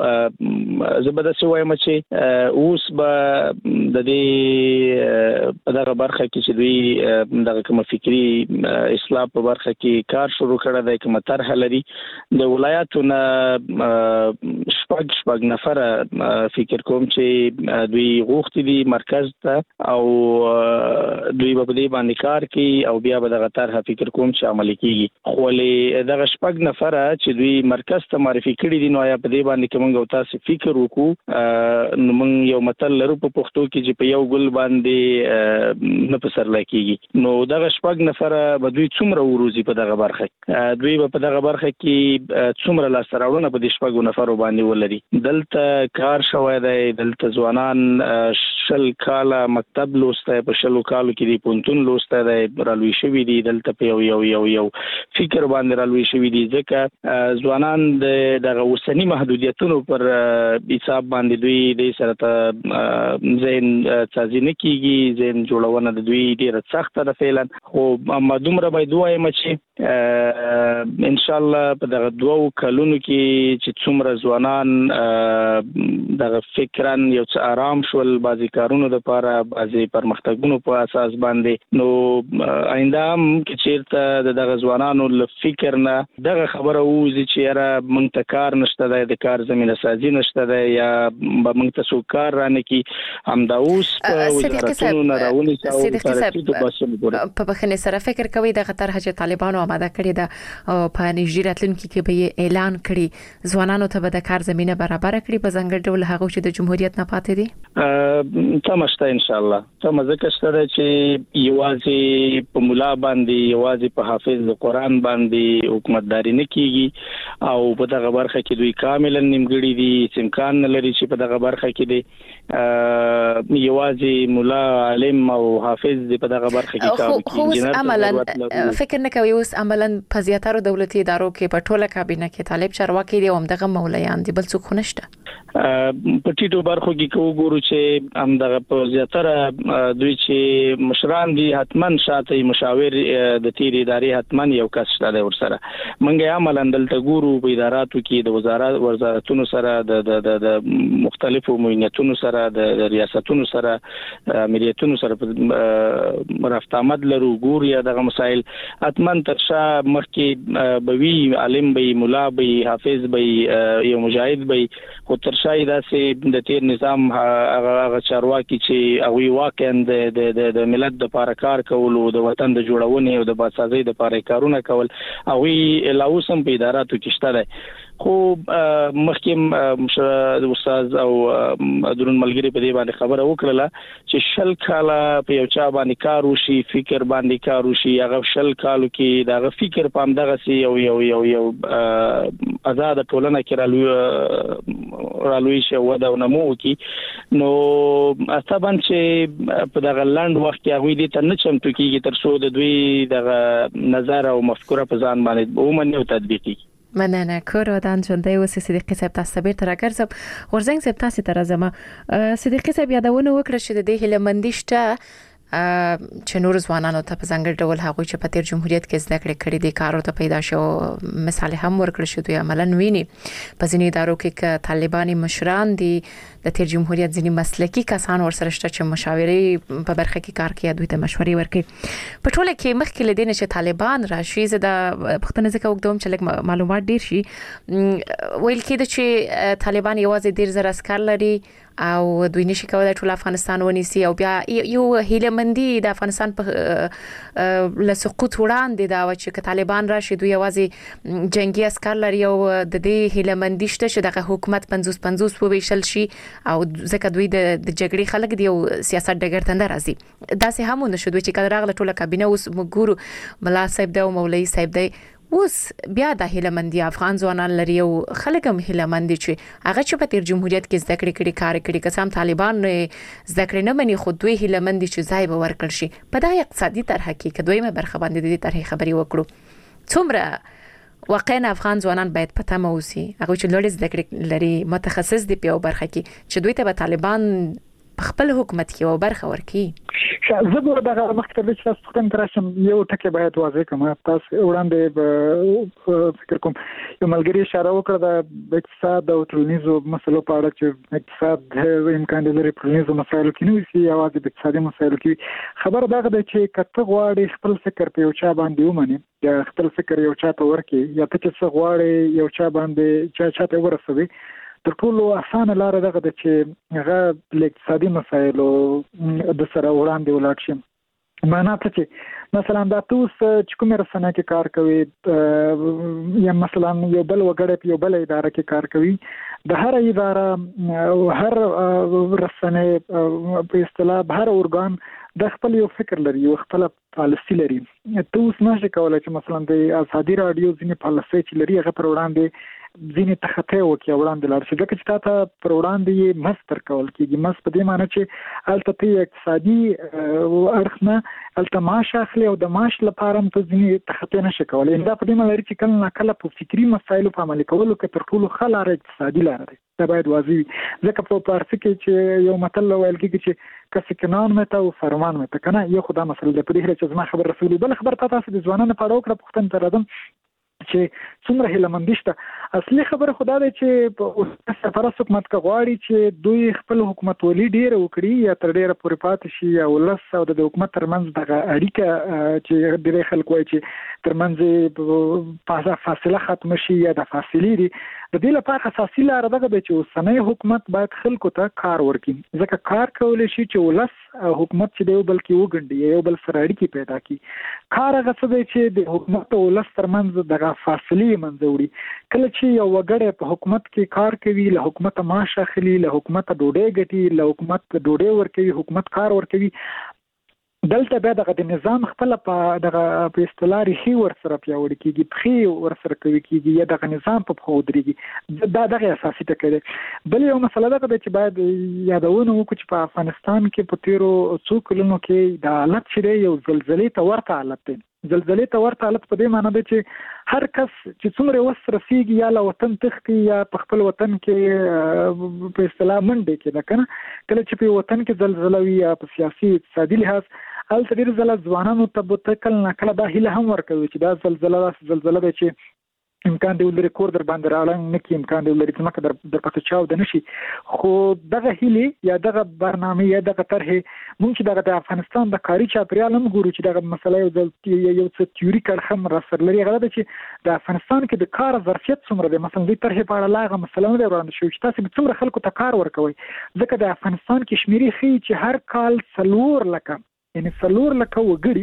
زبردست وایم چې اوس به د دې په دغه برخه کې چې دوی دغه کوم فکری اصلاح په برخه کې کار شروع کړه د کوم طرح لري. د ولایتو نه شپږ شپږ نفر فکر کوم چې دوی غوښتي دي مرکز ته او دوی په دې باندې کار کوي او بیا به دغه طرح فکر کوم چې عملي کیږي. خو له دغه شپږ نفر چې دوی مرکز ته معرفي کړي دي، نو یا په دې باندې کوم تاسو فکر وکړو نو موږ یو متل لرو په پښتو کې چې په یو ګل باندې نه پسرل کیږي. نو دغه شپږ نفر به دوی څومره وروزي په دغه برخه دوی په دغه برخه کې څومره لاسته راوړنه په دې شپږو نفرو باندې ولري. دلته کار شوی دی، دلته ځوانان شل کاله مکتب لوسته، په شلو کالو کې دی پونتون لوسته دی، رالوي شوي دي دلته په یو یو یو یو فکر باندې رالوي شوي دي، ځکه ځوانان د دغه اوسنی محدودیتونو پر حساب باندې دوی د سره ته ذهن سازي نه کیږي، ذهن جوړونه د دوی ډیره سخته ده فعلا. خو اما دومره باید وایم چې ان شاء الله په دغه دوه کلونو کې چې څومره ځوانان دغه فکران یو څه آرام شول بعضی کارونو لپاره، بعضی پرمختګونو په اساس باندې، نو آینده هم چې چیرته دغه ځوانانو له فکر نه دغه خبره وځي چې یاره موږ ته کار نشته دی، د کار زمینه سازي نشته دی، یا به موږ ته څوک کار رانه کي، همدا اوس په وزارتونو نه راونیسي او په بخښنې سره فکر کوي دغه طرح چې طالبانو آماده کړی ده په نږدې راتلونکي کې به اعلان کړي ځوانانو ته به د کار زمینه برابر کړي په ځانګړي ډول هغه چې د جمهوریت نه پاتې دي؟ تمشته ان شاء الله تم ذکر شته چې یوازې په مولا باندې یوازې په حافظ د قرآن باندې حکومتداري نه کیږي او په دغه برخه کې دوی کاملا نیمګړي دي، امکان نه لري چې په دغه برخه کې دي یوازې مولا عالم او حافظ په دغه برخه کې کار کوي. خو عملاً فکر نه کوي اوس عملاً په زیاتره دولتي ادارو کې په ټوله کابینه کې طالب چارواکي دي او همدغه مولایان دي، بل څوک نشته. په ټیټو برخو کې کوو ګورو چې همدغه په زیاتره دوی چې مشران دي حتماً شاته مشاور د تیر ادارې حتماً یو کس شته دی ورسره. منګه عملاً دلته ګورو په اداراتو کې د وزارت وزارتونو سره د د مختلفو موینتونو سره د ریاستونو سره امریتونو سره رفت آمد لرو ګورو یا دغه مسائل حتماً ترشا مخکې بوي عالم بي مولا بي حافظ بي یو مجاهد بي، خو ترشا داسې د تیر نظام هغه چارواکي چې هغه واقعا د د ملت د لپاره کار کول او د وطن د جوړونې او د باسازۍ د لپاره کارونه کول هغه لاوسم په اداراتو کې شته دی. خو مخکې استاد او درون ملګری په دې باندې خبره وکړه چې شل کاله په یو چا باندې کار وشي، فکر باندې کار وشي، هغه شل کالو کې دغه فکر پام دغه سي یو یو یو یو آزاد ټولنه کې رالوي رالوي شو ودا نمو کې، نو اصلا چې په دغه لاند وخت کې هغه دې ته نه چمتو کېږي تر څو د دوی دغه نظر او مفکوره په ځان باندې ومني او تطبیقي. مننه کور ودان ژوندۍ اوسې صدیقي صاحب تاسو به تر راګرځم ورزنګ صاحب تاسو ته راځم صدیقي صاحب یادونه وکړه چې د دې هلمندي شته چې نور ځوانانو ته په ځانګړي ډول هغه چې په تیر جمهوریت کې زده کړې کړې دي کارو ته پیدا شو مثال هم ورکړل شو دوی عملاً ویني په ځینې ادارو کې ک طالباني مشران دي د تیر جمهوریت ځینې مسلکي کسان ورسره شته چې مشاورې په برخه کې کار کوي دوی ته مشورې ورکوي په ټوله کې مخکې لدې چې طالبان راشي زده پښتنه ځکه وګدوم چې لږ معلومات ډیر شي ویل کېده چې طالبان یوازې ډیر زر عسكر لري او دوی نشي کولای ټول افغانستان ونیسي او بیا یو هیلمندي د افغانستان په لسقوط وړاندې دا و چې طالبان راشي دوی یوازې جنگي عسكر لري او د دې هیلمندي شته چې د حکومت پنځوس پنځوس وویشل شي او ځکه دوی د جګړې خلک دی او سیاست ډګر ته راځي دا سه هم نشو دوی چې کله راغله ټول کابینه اوس مګورو ملا صاحب دی او مولوی صاحب دی اوس بیا د هلمندي افغان ځوانان لري او خلک هم هلمندي چې هغه چې په تیر جمهوریت کې زده کړې کړي کار کړي قسم طالبان زده کړې نه مني خو دوی هلمندي چې ځای به ورکړ شي په دغه اقتصادي طرح کې کدوې مې برخه باندې د دې طرح خبري وکړو څومره واقعا افغان ځوانان باید پته مو وسی هغه چې لوړ زده کړې لري متخصص دي په برخه کې چې دوی ته به طالبان خپل حکومت کې او برخه ورکي زه به دا مخکې د چې تاسو څنګه راشم یو ټکی باید واضح کوم تاسو وړاندې فکر کوم یو ملګری اشاره وکړه د اقتصاد او ټولنیزو مسلو په اړه چې اقتصاد امکان لري ټولنیزو مسایلو کې نه وي او د اقتصادي مسایلو کې خبر دا ده چې کته غواړي خپل فکر په یو چا باندې ومني یا خپل فکر یو چا ته ورکي یا ته چې غواړي یو چا باندې چا چا ته ورسوي تر ټولو اسانه لار دغه د چې هغه د اقتصادي مسایلو د سره وړاندې ولاړ شي معنا ته چې مثلا دا توس چې کومه رسنه کې کار کوي یا مثلا یو بل وګړی یو بل اداره کې کار کوي د هر اداره او هر رسنه په اصطلاح هر ارګان د خپل یو فکر لري یو خپل پالیسی لري توس نشي کولای چې مثلا د ازادي رادیو ځینې پالیسي چې لري هغه پر وړاندې ځینې تخته وکي وړاندې لار شي ځکه چې تاسو پر وړاندې یې مستر کول کیږي مس په دې معنی چې الته اقتصادي اړخ نه الته معاش اخلي او د معاش لپاره هم ځینې تخته نشي کولای دا په دې معنی چې کله کله په فکری مسایلو په عملي کولو کې تر ټولو خلاره اقتصادي لار ده دا باید واضح وي ځکه په فارسی کې چې یو متل ویل کېږي چې کس کنان مته او فرمان مته کنه یو خدای مسله ده په دې چې زما خبر رسولي بل خبر تاسو د ځوانانو په اړه وکړه پښتون ته راځم چې څومره هلمندي شته اصلي خبره خدا ده چې سرپرست حکومت کا غواړي چې دوی خپل حکومت ولي ډیر وکړي یا تر ډیره پورې پاتې شي او لس او د حکومت ترمنځ د اړیکه چې ډیره خلک وایي چې ترمنځ په فاصله ختم شي یا د فاصلې دي د دې لپاره اساسي لار دغه د چې اوسنۍ حکومت باید خلکو ته کار ورکړي ځکه کار کولای شي چې ولس حکومت چې دی بلکې وګڼي یو بل سره اړیکې پیدا کړي کار هغه څه دی چې د حکومت او ولس ترمنځ دغه فاصلې منځوړي کله چې یو وګړی په حکومت کې کار کوي له حکومت معاش اخلي له حکومت ډوډۍ ګټي له حکومت ډوډۍ ورکوي حکومت کار ورکوي دلته به دغه نظام خپل په دغه په اصطلاح ریښې ورسره پیاوړي کیږي پخې ورسره کوي کیږي یا دغه نظام په خو درېږي دا دغه اساسي ټکی دی بل یو مسله ده چې باید یادونه وکړو چې په افغانستان کې په تیرو څو کلونو کې د حالت چې یو زلزلې ته ورته حالت دی زلزلې ته ورته حالت په دې معنی ده چې هر کس چې څومره وس رسیږي یا له وطن تختی یا په خپل وطن کې په اصطلاح منډه کې ده کنه کله چې په وطن کې زلزلہ وي یا په سیاسي اقتصادي لحاظ ال تدیر زل ځوانانو ته به کله نه کله دا هیله هم ورکوي چې دا زلزلہ زلزلہ به چې امکان دی ولري کور در باندې راولنګ نه کی امکان دی ولري چې مکه در در پته چاو د نشي خو دغه هیله یا دغه برنامه یا دغه طرح ممکن دغه د افغانستان د کاری چاپریال هم ګورو چې دغه مسله یو د یو څه تیوریکل هم را سره لري غواړي چې د افغانستان کې د کار ظرفیت څومره دی مثلا د طرح په اړه لاغه مسله نه وړاندې شوی چې تاسو څومره خلکو ته کار ورکوي ځکه د افغانستان کې شمیرې خي چې هر کال څلور لکه یعنی څلور لکه وګړي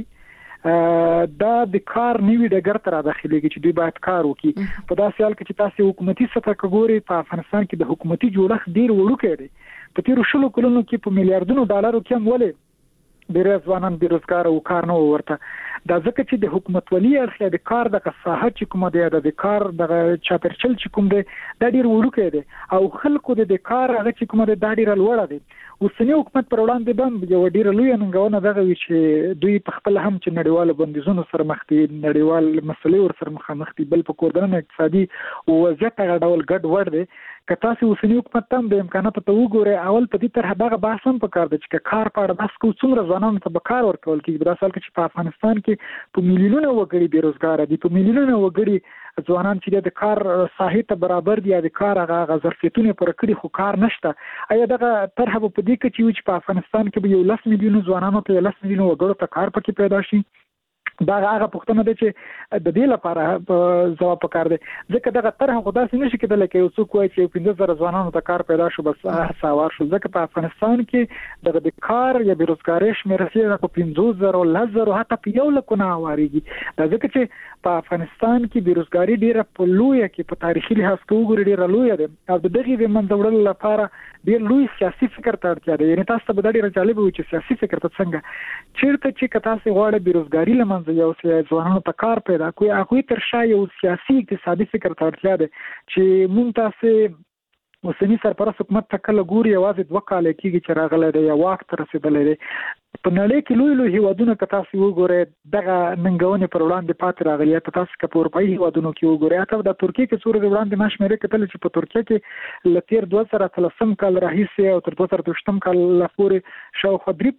دا د کار نیوی ډګر ته را داخليږي چې دوی باید کار وکړي په داسې حال کې چې تاسو حکومتي سطح کې ګوري په افغانستان کې د حکومتي جوړښت ډیر وړوکی دی په تیرو شلو کلونو کې په میلیارډونو ډالرو کې هم ولې ډیر ځوانان بیروزګار او کار نه ورته دا ځکه چې د حکومت ولی اړخ د کار د قصاحت چې کوم دی د کار د چاپرچل چې کوم دی دا ډیر وړوکی دی او خلکو د کار هغه چې کوم دی دا ډیر لوړ دی اوسنی حکومت پر وړاندې بم یو ډیر لوی ننګونه دغه وی چې دوی په خپل هم چې نړیوال بندیزونو سره مخ دي نړیوال مسلې ور سره مخامخ دي بل په کوردن اقتصادي وضعیت هغه ډول ګډ وډ دی که تاسو اوسنی حکومت هم د امکاناتو ته وګورئ اول په دې طرح دغه بحث هم پکار دی چې کار په اړه بحث کوو څومره ځوانانو ته به کار ورکول کېږي دا سال کې چې په افغانستان کې په میلیونونو وګړي بیروزګار دي په میلیونونو وګړي ځوانان چې د کار ساحې ته برابر دي د کار هغه ظرفیتونه پر کړي خو کار نشته آیا دغه طرح په دې کې چې په افغانستان کې به یو لس میلیونو ځوانانو ته لس میلیونو وګړو ته کار پکې پیدا شي دا هغه پوښتنه ده چې د دې لپاره ځواب پکار دی ځکه دغه طرح خو داسې نشي کېدلی چې یو څوک وایي چې پنځه زره ځوانانو ته کار پیدا شو بس ساوار شو ځکه په افغانستان کې دغه د کار یا بیروزګارۍ شمېر رسېږي په پنځوس زرو لس زرو حتی په یو لکو نه اوارېږي دا ځکه چې په افغانستان کې بیروزګاري ډېره په لویه کې په تاریخي لحاظ کې وګورئ ډېره لویه ده او د دغې د منځه وړلو لپاره ډېر لوی سیاسي فکر ته اړتیا ده یعنې تاسو ته به دا ډېره جالبه وي چې سیاسي فکر ته څنګه چېرته چې که تاسو غواړئ بیروزګاري له منځه یو ځوانانو ته کار پیدا کړئ هغوی تر شا یو سیاسي اقتصادي فکر ته اړتیا ده چې مونږ تاسې اوسني سرپرست حکومت ته کله ګوري یوازې دوه کاله کېږي چې راغلی دی یا واک ته رسېدلی دی په نړۍ کې لوی لوی هیوادونه که تاسو وګورئ دغه ننګونې پر وړاندې پاتې راغلي یا تاسو که په اروپایي هیوادونو کې وګورئ حتی د ترکیې کې څو ورځې وړاندې ما شمېرې کتلې چې په ترکیه کې له تېر دوه زره اتلسم کال راهیسې او تر دوه زره دوه ویشتم کال پورې شاوخوا درې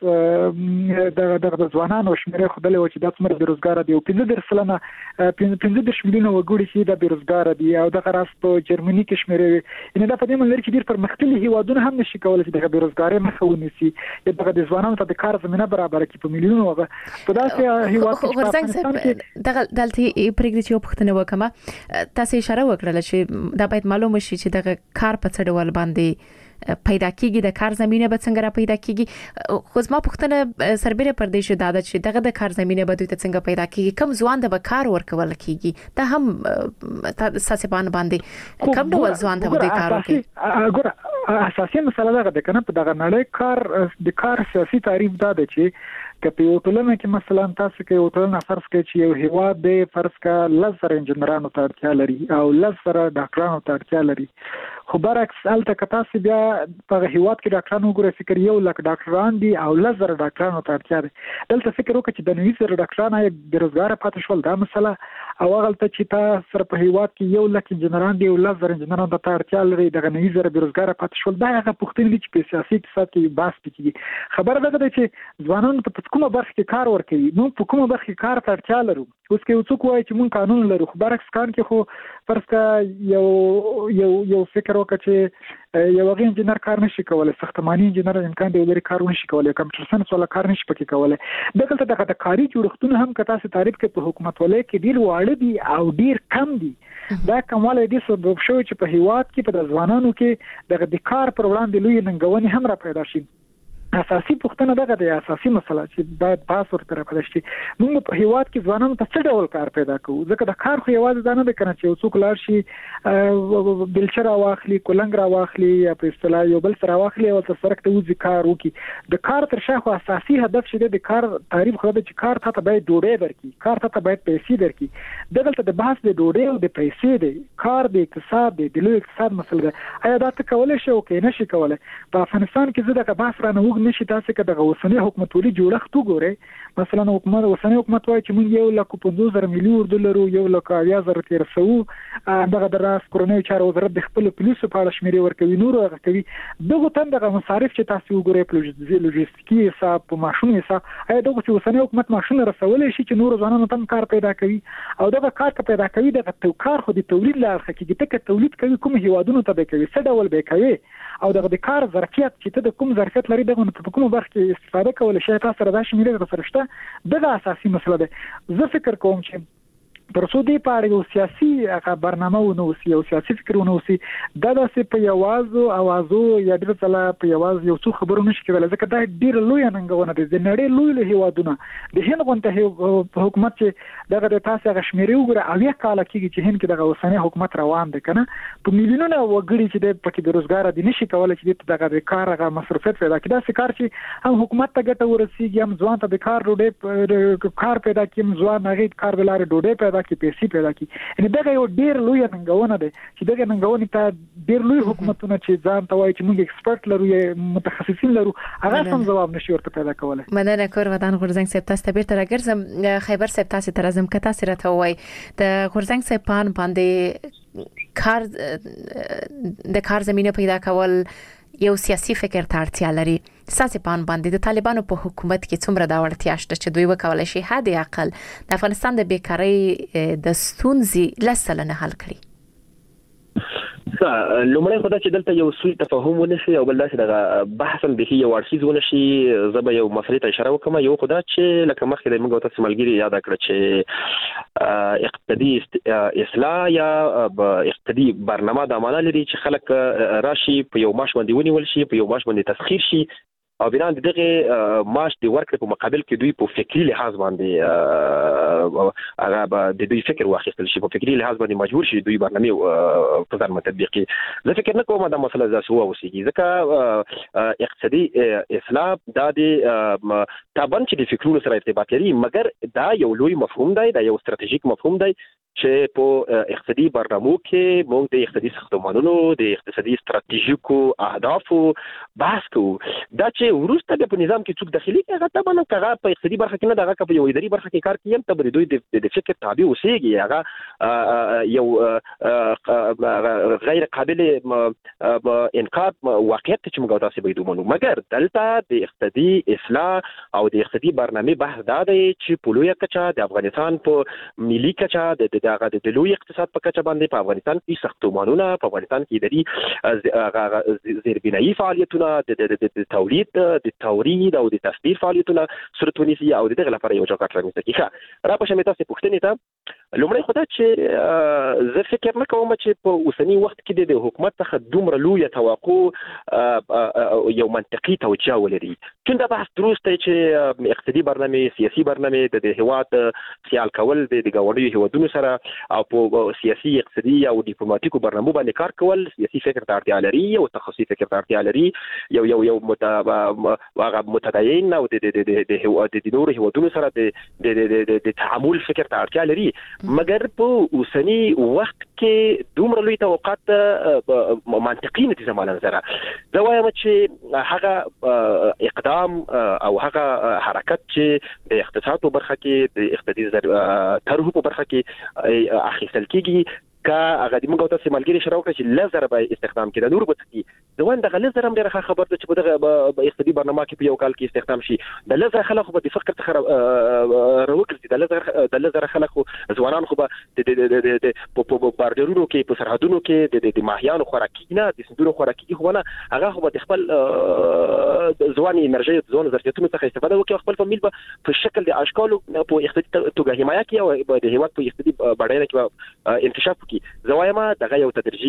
پنځوس دغه دغه ځوانانو شمېرې ښودلې وه چې دا څومره بېروزګاره دي او پنځه دېرش سلنه پنځه دېرش میلیونه وګړي چې دا بېروزګاره دي او دغه راز په جرمني کې شمېرې وې یعنې دا په دې منځ کې ډېر پرمختللي هیوادونه هم نشي کولی چې دغه بېروزګارۍ مخه ونیسي یا دغه د ځوانانو ته د کار زمینه برابر کړي په میلیونونو وغه په داسې هیواد کې دغه دلته پرېږدي چې یو پوښتنه وکړم تاسو اشاره وکړه چې دا باید معلومه شي چې دغه کار په څه ډول باندې پیدا کیږي د کار زمينه به څنګه را پیدا کیږي خو زما پوښتنه سربېره پر دې شو دا چې دغه د کار زمينه به دوی ته څنګه پیدا کیږي کوم ځوان د به کار ورکول کیږي دا هم تاسو باندې کوم ډول ځوان ته به کار ورکړي ګوره اساسي مسله ده کنه په دغه نړۍ کار د کار سیاسي تعریف دا دی چې که په یو ټولنه کې مثلا تاسو کې یو ټولنه فرض کړئ چې یو هیواد دی فرض کړه لس زره انجینرانو ته اړتیا لري او لس زره ډاکټرانو ته اړتیا لري خو برعکس هلته که تاسو بیا په هیواد کې ډاکټران وګورئ فکر یو لک ډاکټران دي او لس زره ډاکټرانو ته اړتیا ده دلته فکر وکړئ چې د نوي زره ډاکټران یې بېروزګاره پاتې شول دا مسله او هغلته چې تاسو سره په هیواد کې یو لک انجینران دي او لس زره انجینرانو ته اړتیا لري دغه نوي زره بېروزګاره پاتې شول دا هغه پوښتنې دي چې په سیاسي اقتصاد کې بحث کېږي خبره دا ده چې ځوانانو ته په کومه برخه کې کار ورکوي موږ په کومه برخه کې کار ته اړتیا لرو اوس کې یو څوک وایي چې موږ قانون لرو خو برعکس کار کې خو فرض کړه یو یو یو فکر وکړه چې یو هغه انجینر کار نشي کولای ساختماني انجینر امکان دی ولري کار نشي کولای کمپیوټر ساينس ولا کار نشي پکې کولای دغه دغه د کاري جوړښتونه هم کته سي تعریف کې په حکومت ولې کې ډیر واړه دي او ډیر کم دي دا کومه دي سبب شوی چې په هیواد کې په ځوانانو کې دغه د کار پر وړاندې لوی ننګونې هم را پیدا شي اساسي پوښتنه دغه د اساسي مسله چې باید باس ورته راپدې شي موږ په هیواد کې ځوانانو ته څه ډول کار پیدا کوو ځکه د کار خو یوازې دا نه ده کنه چې یو څوک لاړ شي بلچر واخلي کولنګ را واخلي یا په اصطلاح یو بل سره واخلي او تر سره ته وځي کار وکي د کار تر شا خو اساسي هدف شي د کار تعریف خو د چې کار ته باید ډوډۍ درکړي کار ته باید پیسې درکړي دغه د بحث د ډوډۍ او د پیسې د کار د اقتصاد د لوی اقتصاد مسله ده آیا دا ته کولای شي او کې نشي کولای په افغانستان کې زه د بحث را نه وګ نشي تاسو کې د اوسنی حکومت ولې جوړښت وګورئ مثلا حکومت اوسنی حکومت وايي چې موږ یو لک پنځوس زره میلیون ډالر یو لک اویا زره تیر سو دغه د راس کورونی چارو وزارت د خپل پولیسو په اړه شمیرې ورکوي نور هغه کوي دغه تند دغه مصارف چې تاسو وګورئ لوجستیکي حساب په ماشوم حساب ایا دغه چې اوسنی حکومت ماشوم رسولې شي چې نور ځانونو تم کار پیدا کوي او دغه کار ته پیدا کوي دغه کار خو د تولید لاره کې چې تولید کوي کوم هیوادونو ته به کوي څه ډول به کوي او دغه د کار ظرفیت چې ته د کوم ظرفیت لري دغه په کومه برخه کې استفاده کول شي تاسو سره دا شمیرې سره دغه اساسي مسله ده زه فکر کوم چې پر څو دی پاره یو سیاسي هغه برنامه ونو سی او سیاسي فکر ونو سی دا د په یوازو اوازو یا د ځلا په یواز یو څو خبرونه نشي کولای ځکه دا ډیر لوی ننګونه دي د نړۍ لوی له هیوادونه د هند غونډه حکومت چې دغه د تاسو هغه شمیرې وګوره اویا کال کېږي چې هند کې دغه اوسنی حکومت روان دی کنه په میلیونونو وګړي چې د پکې د روزګار دي نشي کولای چې دغه د کار هغه مصرفیت پیدا کړي دا کار چې هم حکومت ته ګټه ورسیږي هم ځوان ته د کار ډوډۍ کار پیدا کړي ځوان هغه کار د لارې ډوډۍ پیدا پیدا کی پیسې پیدا کی ان دغه یو ډیر لوی ننګونه ده چې دغه ننګونې ته ډیر لوی حکومتونه چې ځان ته وایي چې موږ ایکسپرت لرو یا متخصصین لرو هغه سم جواب نشي ورته پیدا کولای. مننه کور ودان غورزنګ صاحب تاسو ته بیرته راګرځم. خیبر صاحب تاسو ته راځم کته سره ته وای د غورزنګ صاحب پان باندې کار د کار زمينه پیدا کول یو سیاسي فکر ته اړتیا لري. ساسي پان باندې د طالبانو په حکومت کې څومره دا وړتیا شته چې دوی وکولای شي حد اقل د افغانستان د بیکاری د ستونزې لسلنه حل کړي؟ لومړی خدای چې دلته یو سوء تفاهم ونشي او بل دا چې د بحث به یو ورشيز ونشي زبې یو مسلې ته اشاره وکم. یو خدای چې لکه مخکې د موږ تاسو ملګری یاد کړ چې اقتصادي اصلاح یا اقتصادي برنامه د معنا لري چې خلک راشي په یو ماش باندې ونیول شي په یو ماش باندې تسخير شي او بنا د دغه ماش د ورکړې په مقابل کې دوی په فکری لحاظ باندې هغه د دوی فکر واخیستل شي په فکری لحاظ باندې مجبور شي دوی برنامه په ځان مطابقي. زه فکر نه کوم دا مسله زاسو اوسېږي ځکه اقتصادي اصلاح د تابن چې د فکرونو سره ارتباط لري مګر دا یو لوی مفهوم دی دا یو ستراتیژیک مفهوم دی چې په اقتصادي برنامو کې موږ د اقتصادي ساختمانونو د اقتصادي ستراتیژیکو اهدافو بحث کوو. دا چې ورسته په نظام کې څوک داخلي کې هغه ته باندې هغه په اقتصادي برخه کې نه دغه په یو اداري برخه کې کار کوي ته به دوی د فکر تابع اوسېږي هغه یو غیر قابل انکار واقعیت چې موږ تاسو به دومره مګر دلته د اقتصادي اصلاح او د اقتصادي برنامه بحث دا دی چې په لویه کچه د افغانستان په ملي کچه د دغه د لوی اقتصاد په کچه باندې په افغانستان کې ساختمانونه په افغانستان کې د زیربنایي فعالیتونه د تولید د تورید او د تصدیر فعالیتونه صورت ونیسي او دغه لپاره یو چوکاټ رامنځته کیږي. را په شمه تاسو پوښتنې ته لومړی خدای چې زه فکر نه کوم چې په اوسنی وخت کې د حکومت څخه دومره لوی توقع یو منطقي توجه ولري. چې دا بحث درست دی چې اقتصادي برنامه سیاسي برنامه د هیواد سیال کول د ګاونډي هیوادونو سره او په سیاسي اقتصادي او ډیپلوماټیکو برنامو باندې کار کول سیاسي فکر ته اړتیا لري او تخصصي فکر ته اړتیا لري یو یو یو متدین او د د د نورو هیوادونو سره د د د تعامل فکر ته اړتیا لري مګر په اوسنی وخت کې دومره لوی توقعات منطقي نتیجه مال نظر دا وایم چې هغه اقدام او هغه حرکت چې د اقتصاد په برخه کې د اقتصادي طرحو په برخه کې اخیستل کیږي کا هغه د موږ تاسو ملګری شروع کړی چې لزر به استخدام کړي نور به تکي ځوان د لزر هم ډیره خبر ده چې په دغه اقتصادي برنامه کې په یو کال کې استخدام شي د لزر خلک په فکر څخه راوکړي د لزر د لزر خلک ځوانان خو به د په باردرونو کې په سرحدونو کې د ماهیانو خوراکي نه د سندونو خوراکي خو نه هغه خو به خپل ځواني انرژي ځوان ظرفیتونو څخه استفاده وکړي خپل فامیل په په شکل د اشکالو په اقتصادي توګه حمایت کوي او د هیواد په اقتصادي بډاینه کې انکشاف کوي. زوایم دغه یو تدریجي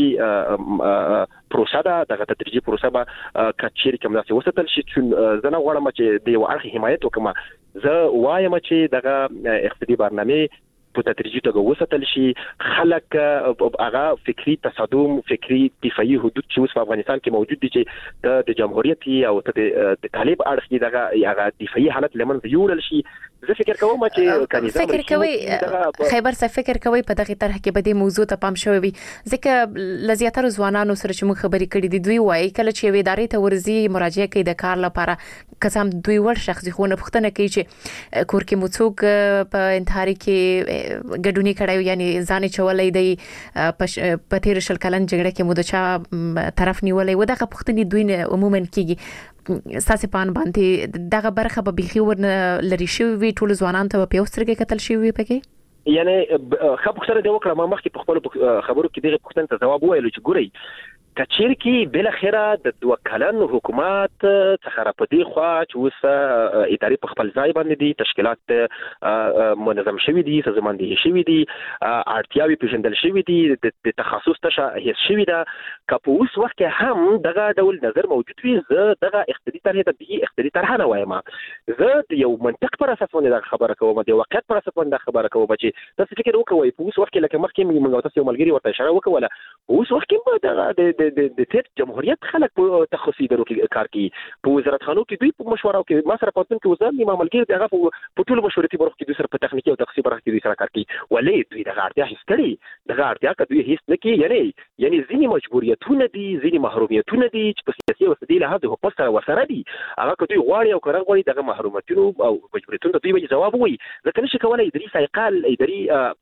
پروسه ده دغه تدریجي پروسه به کچیر کوم داسې وساتل شي چې زنه غواړم چې د یو اړخ حمایت وکم. زه وایم چې دغه اقتصادي برنامه په تدریجي توګه وساتل شي خلک هغه فکری تصادم فکری دفاعي حدود چې اوس په افغانستان کې موجود دي چې د جمهوریت او د طالب اړخ کې دغه هغه دفاعي حالت لمن یوړل شي. زه فکر کوم چې کنيزه فکر کوي خیبر څه فکر کوي په دغه طرح کې به د موضوع ته پام شوی وي ځکه لزیاتره ځوانانو سره چې موږ خبرې کړې دي دوی وایي کله چې وې ادارې ته ورزي مراجعه کوي د کار لپاره قسم دوی ور شخصي خونه پښتنه کوي چې کور کې موڅوک په انتحاري کې ګډونی کړایو یعنی ځان چولې دی په تیر شل کلن جګړه کې مو د چا طرف نیولې و دغه پښتني دوی عموما کیږي ساسي پان باندې دغه برخه به بيخي ورن لري شوی وی ټول ځوانان ته په اوسترګه قتل شوی وي پکې یعنی خپ سره د وکړه ما مخکې په خپل خبرو کې دغه پښتنه ته جواب وایلو چې ګوري کچیر کې بل اخره د دوه کلن حکومت څخه را پدې خو چې وسه اداري په خپل ځای باندې دي تشکیلات منظم شوي دي سازماندهي شوي دي اړتیاوي پیژندل شوي دي د تخصص ته هیڅ شوي ده که اوس وخت هم دغه ډول نظر موجود وي زه دغه اقتصادي طرح ته به اقتصادي طرح نه وایم زه د یو منطق پر اساس باندې خبره کوم د واقعیت پر اساس باندې خبره کوم چې تاسو فکر وکوي په اوس وخت کې لکه مخکې موږ تاسو یو ملګری ورته اشاره وکوله اوس وخت کې د د د تیر جمهوریت خلک په تخصصي درو کې کار کوي په وزارت خانو کې دوی په مشوره کې ما سره پاتون کې وزارت نیمه ملګری دغه په ټول مشورتي برخه کې دوی سره په تخنیکی او تخصصي برخه کې دوی سره کار کوي ولې دوی دغه اړتیا هیڅ کړي دغه اړتیا کوي هیڅ نه کوي یعنی یعنی ځینې مجبوریتونه دي ځینې محرومیتونه دي چې په سیاسي او سدي له حکومت سره ورسره دي هغه کوي غواړي او کړه غواړي دغه محرومیتونو او مجبوریتونو دوی به جواب وي ځکه نشي کولای اداري سایقال اداري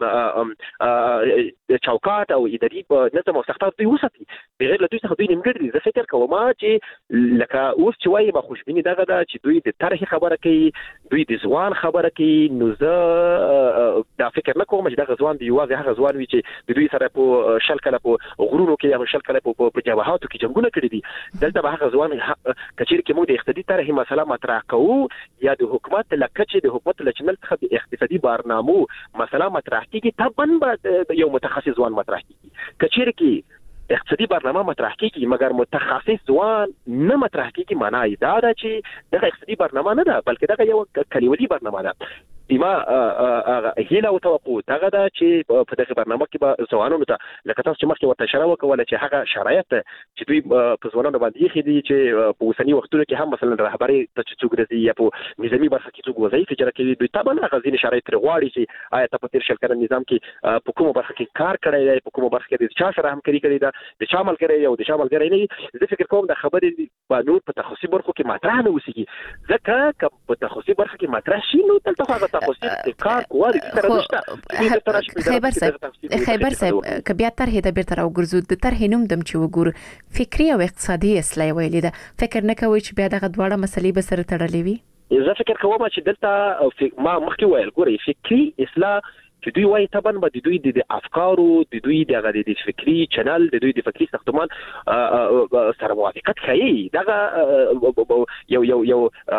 چوکاټ او اداري نظم او سختات دوی وساتي بغیر له دوی څخه دوی نیمګړي زه فکر کوم چې لکه اوس چې وایي ما خوشبیني دغه ده چې دوی د طرح خبره کوي دوی د ځوان خبره کوي نو زه دا فکر نه کوم چې دغه ځوان دی یوازې هغه ځوان وي چې د دوی سره په شل کله په غرونو کې یا شل کله په جبهاتو کې جنگونه کړي دي دلته به هغه ځوان کچیر کې موږ د اقتصادي طرح مسله مطرح کوو یا د حکومت لکه چې د حکومت لچنل څخه د اقتصادي برنامو مسله مطرح کیږي طبعا به یو متخصص ځوان مطرح کیږي کچیر کې اقتصادي برنامه مطرح کیږي مګر متخصص ځوان نه مطرح کیږي معنی دا ده چې دغه اقتصادي برنامه نه ده بلکې دغه یو کلیوالي برنامه ده دیما هیله او توقع دغه دا چې په دغه برنامه کې به ځوانانو ته لکه تاسو چې مخکې ورته اشاره وکوله چې هغه شرایط چې دوی په ځوانانو باندې خېدي چې په اوسنی وختونو کې هم مثلا رهبري ته څوک راځي یا په نظامی برخه کې څوک وظایف اجرا کوي دوی طبعا هغه ځینې شرایط غواړي چې آیا ته په تیر شل کلن نظام کې په کومه برخه کې کار کړی دی په کومه برخه کې د چا سره همکاري کړې ده د چا ملګری او د چا ملګری نه زه فکر کوم د خبرې په نور په تخصصي برخو کې مطرح نه وسیږي ځکه که په تخصصي برخه کې مطرح شي نو دلته هغه تخصصي د کار قواري سره نشته خیبر صاحب خیبر صاحب که بیا طرح د بیرته راوګرځو د طرح نوم دم چې وګور فکری او اقتصادي اصلاح ویلې ده فکر نه کوي چې بیا دغه دواړه مسلې به سره تړلې وي زه فکر کوم چې دلته ما مخکې ویل ګوري فکری اصلاح چې دوی وایي طبعا به د دوی د افکارو د دوی د د فکری چینل د دوی د فکری ساختمان سره موافقت کوي دغه یو یو یو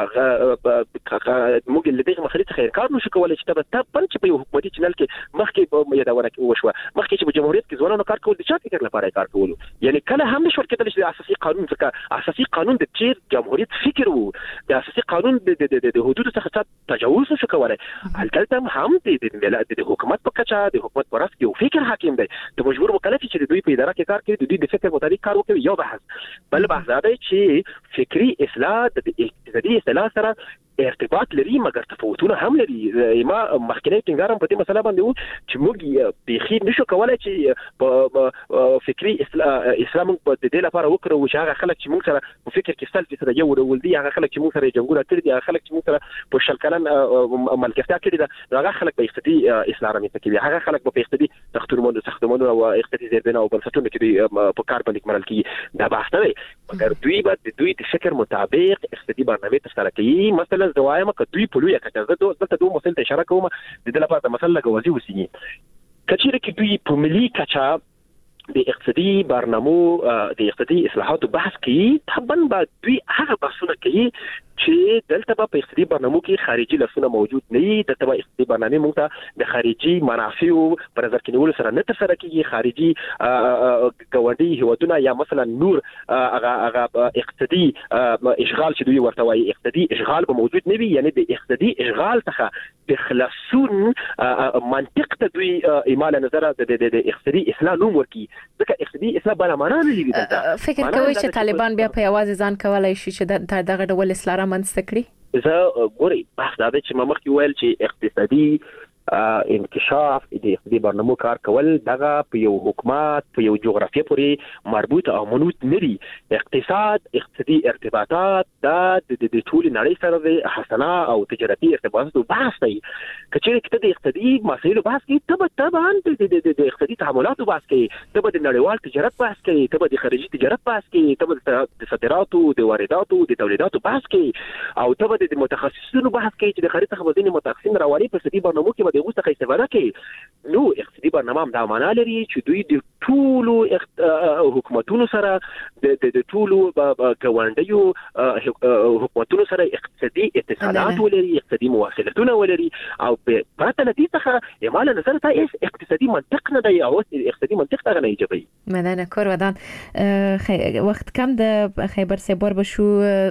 موږ له دې مخالفت خیر کار نشو کولای چې طبعا چې په یو حکومتي چینل کې مخکې یادونه وشوه مخکې چې په جمهوریت کې ځوانانو کار کول د چا فکر لپاره کار کول یعنی کله هم نشو کېدل چې اساسي قانون ځکه اساسي قانون د چیر جمهوریت فکر وو د اساسي قانون د د حدود څخه تجاوز شو کولای هلته هم د حکومت په کچا د حکومت پر اساس یو فکر حاکم دی د مجبور مکلف چې دوی په اداره کې کار کوي د دوی د فکر مطابق کار وکړي یو بحث بل بحث دا دی چې فکری اصلاح د اقتصادي اصلاح سره ارتباط لري مګر تفاوتونه هم لري ما مخکنی ټینګارم په دې مسله باندې و چې موږ بخیر نشو کولای چې په فکری اسلام په دې لپاره وکړو چې هغه خلک چې موږ سره په فکر کې سلفي سره یو ډول دي هغه خلک چې موږ سره جنګونه کړی دي هغه خلک چې موږ سره په شل کلن ملګرتیا کړې ده هغه خلک په اقتصادي اصلاح رامنځته کوي هغه خلک په اقتصادي تختورمونو ساختمانونو او اقتصادي زیربنا او بنسټونو کې په کار باندې کمرل کوي دا بحث دی مګر دوی به دوی د فکر مطابق اقتصادي برنامه ترسره کوي مثلا زوایم که دوی په لوی کچه زه دلته دوه مسل ته اشاره کوم د دې لپاره د مسله غوځي وسیږي کچېره کې دوی په ملي کچه د اقتصادي برنامو د اقتصادي اصلاحاتو بحث کوي طبعا به دوی هغه بحثونه کوي چې دلته په اقتصادي برنامو کې خارجي لاسونه موجود نه دي دلته په اقتصادي برنامه موږ ته د خارجي منافعو پر نظر کې نیول سره نه ترسره کیږي خارجي ګوندي هیوادونه یا مثلا نور هغه هغه اقتصادي اشغال چې دوی ورته وایي اقتصادي اشغال به موجود نه وي یعنی د اقتصادي اشغال څخه د خلاصون منطق ته دوی ایمال نظر د اقتصادي اصلاح نوم ورکي ځکه اقتصادي اصلاح بل معنا نه لري فکر کوي چې طالبان بیا په یوازې ځان کولای شي چې دغه ډول اصلاح منځته کړی زه ګوري بحث دا چې ما مخکې ویل چې اقتصادي انکشاف د اقتصادي برنامو کار کول دغه په یو حکومت په یو جغرافیه پورې مربوط او منوط نه دي اقتصاد اقتصادي ارتباطات دا د ټول نړۍ سره د حسنا او تجارتي ارتباطاتو بحث دی کچېرې کته د اقتصادي مسایلو بحث کوي ته طبعا د اقتصادي تعاملاتو بحث کوي ته د نړیوال تجارت بحث کوي ته د خارجي تجارت بحث کوي ته د صادراتو د وارداتو د تولیداتو بحث کوي او ته د متخصصینو بحث کوي چې د خارجي څخه ځینې متخصصین راوړي په اقتصادي برنامو کې د اوسه استفاده کوي نو اقتصادي برنامه هم دا معنا لري چې دوی د ټولو حکومتونو سره د ټولو ګوندیو حکومتونو سره اقتصادي اتصالات ولري اقتصادي مواصلاتونه ولري او په پرته له دې څخه یماله نظر ته اقتصادي منطق نه دی او اقتصادي منطق ته نه ایجابي مننه کور ودان وخت کم د خیبر سیبور بشو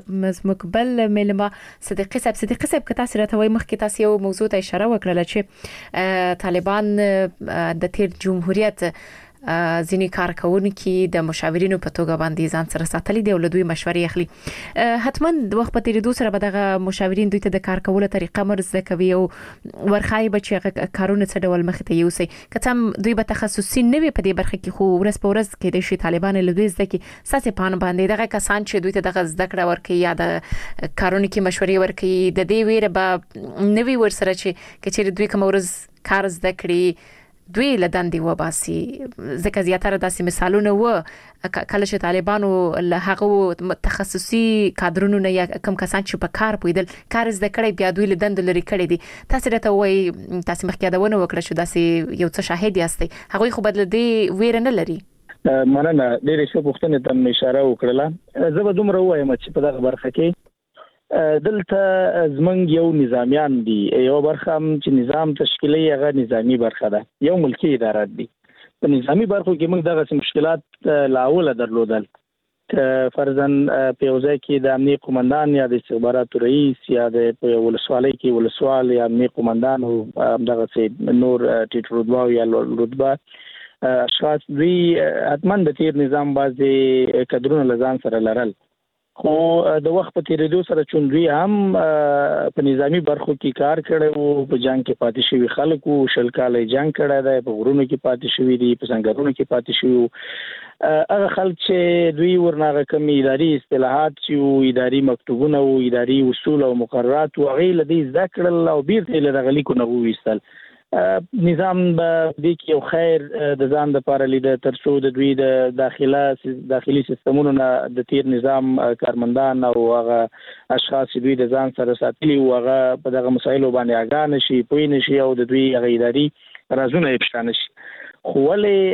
مقبل ملما صدیقی صاحب صدیقی صاحب که تاسو راته وای مخکې تاسو یو موضوع ته اشاره وکړه چې طالبان د تیر جمهوریت ځینی کارکونکي د مشاورینو په توګه باندې ځان سره ساتلي دی او له دوی مشورې اخلي. حتما د وخت په تیریدو سره به دغه مشاورین دوی ته د کار کولو طریقه مرزه کوي او ورخای به چې کارونه څه ډول مخ ته یوسي. کتم دوی به تخصصي نه وي په دې برخه کې خو ورځ په ورځ کې د شي طالبان له دوی زده کې ساسې پان باندې دغه کسان چې دوی ته دغه زده کړه ورکوي یا د کارونکي مشورې ورکوي د دې ویره به نوي ورسره چې کچې دوی کوم ورځ کار زده کړي دوی لدندې وباسي. ځکه زیاتره داسې مثالونه و کله چې طالبانو له هغه تخصصي کادرونو نه یا کم کسان چې په کار پویدل کار زده کړي بیا دوی لدند لري کړي دي. تاسو راته وای تاسو مخکې دا ونه وکړه چې داسې یو څه شاهد یاستئ هغه خو بدل دی ویره نه لري. مننه ډېر ښه پوښتنه ته اشاره وکړه. زه به دومره وایم چې په دغه برخه کې دلته زمنګ یو نظامیان دي یو برخه چې نظام تشکیلي هغه نظامی برخه ده یو ملکی ادارات دي. په نظامی برخو کې موږ دغه مشکلات لاول درلودل فرضاً په وځای کې د امنیت قومندان یا د استخباراتو رئیس یا د ولسوالۍ کې ولسوال یا امنیت قومندان او دغه څه نور ټیټ رتبه یا رتبه اشخاص دوی حتما د تیر نظام بعضې کدرونه لزان سره لرل خو د وخت په تیریدو سره چون دوی هم په نظامی برخو کې کار کړي او په جنگ کې پاتې شوي خلک او شل کاله جنگ کړي دی په غرونو کې پاتې شوي دي په څنګهونو کې پاتې شوي هغه خلک چې دوی ورناغه کم اداري اصطلاحات چې اداري مکتوبونه او اداري اصول او مقررات او غیره لدی ذکر او بیرته لغلی کو نه وېستل نظام به د یو خیر د ځان د لپاره لیدل ترڅو د دوی د داخله داخلي سیستمونو نه د تیر نظام کارمندان او هغه اشخاص دوی د ځان سره ساتلي او هغه په دغه مسایلو باندې اګان نشي پوي نشي او د دوی هغه اداري رازونه افشا نشي. خو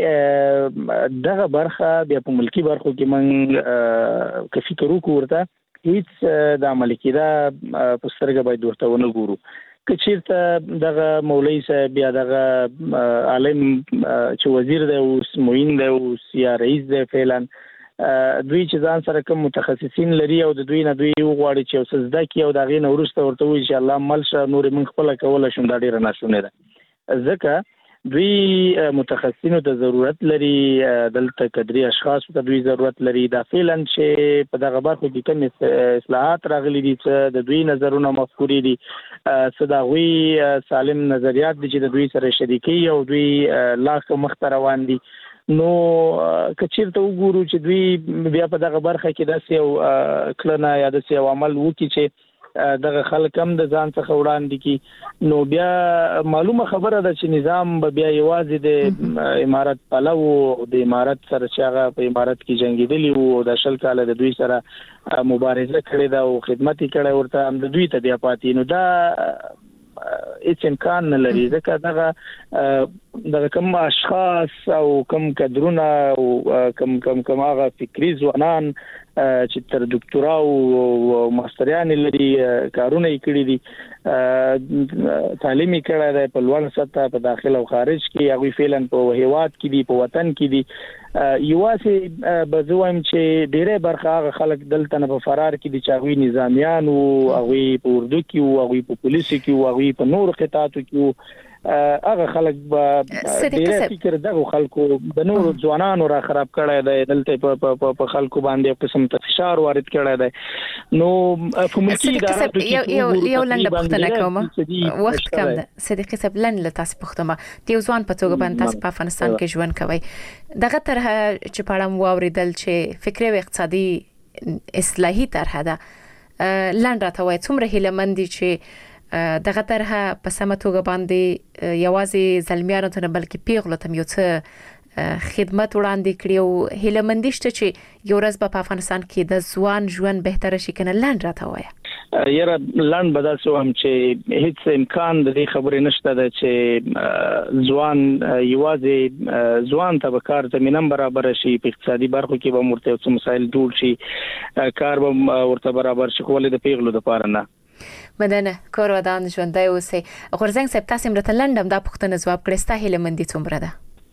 ولې دغه برخه بیا په ملکی برخو کې من که فکر وکړو ورته هیڅ د عمل کېده په سترګه باید ورته ونه ګورو. که چیرته دغه مولوی صاحب یا دغه عالم چې وزیر دی او معین دی او یا رئیس دی فعلا دوی چې ځان سره کوم متخصصین لري او د دوی نه دوی وغواړي چې اوس زده کړي او دغه نه ورسته ورته وي چې الله ملشه نور من خپل کوله شون دا ډیره ناشونه ده ځکه دوی متخصصینو ته ضرورت لري دلته کدري اشخاص ته دوی ضرورت لري دا فعلا چې په دغه برخو کې کوم اصلاحات راغلي دي چې د دوی نظرونه مفکوري دي صداوی سالم نظریات دي چې د دوی سره شریکي او دوی لاخ مخ روان دي. نو کچیرته وګورو چې دوی بیا په دغه برخه کې داسې یو کلنه یا داسې یو عمل وکړي چې دغه خلک هم د ځان څخه وړاندې کی نو بیا معلومه خبره ده چې نظام به بیا یوازې د امارت پلو او د امارت سره چې هغه په امارت کې جنگیدلی او د شل کاله د دوی سره مبارزه کړې ده او خدمت یې کړی ورته هم د دوی ته بیا پاتې نو دا هیڅ امکان نه لري ځکه دغه دغه کوم اشخاص او کوم کدرونه او کوم کوم کوم هغه فکری ځوانان چې تر ډاکټرا او ماستریان لري کارونه یې کړی دي تعلیمي کړه د په لوړ سطح په داخله او خارج کې هغه فعلا په هیواد کې دي په وطن کې دي یواسي بزویم چې ډیره برخه هغه خلک دلته نه په فرار کې دي چې هغه نظامیان او هغه په اردو کې او هغه په پولیس کې او هغه په نور قطاعاتو کې هغه خلک به ډیره فکر دغه خلکو د نور ځوانانو را خراب کړی دی دلته په په خلکو باندې قسم فشار وارد کړی دی. نو په ملکی اداراتو کې یو یو لنډه پوښتنه کوم وخت کم ده صدیقي صاحب لنډه تاسو پوښتنه د یو ځوان په توګه باندې تاسو په افغانستان کې ژوند کوي دغه طرح چې پاړم واوریدل چې فکري او اقتصادي اصلاحي طرح ده لنډه راته وایي څومره هیلمندي چې دغه طرح په سمه توګه باندې یوازې زلمیانو ته نه بلکې پیغلو ته یو څه خدمت وړاندې کړي او هیلمندي شته چې یو ورځ په افغانستان کې د ځوان ژوند بهتره شي کنه لنډ راته وایي. یاره لنډ به داسې وایم چې هیڅ امکان د دې خبرې نشته ده چې ځوان یوازې ځوان ته به کار زمینه برابر شي په اقتصادي برخو کې به مرته څه مسایل جوړ شي کار به ورته برابر شي خو ولې د پیغلو لپاره نه. مدنه کور ودان ژوندۍ اوسئ. غورزنګ صاحب تاسو مرته لندم دا پوښتنه ځواب کړئ ستا هیله مندي څومره ده؟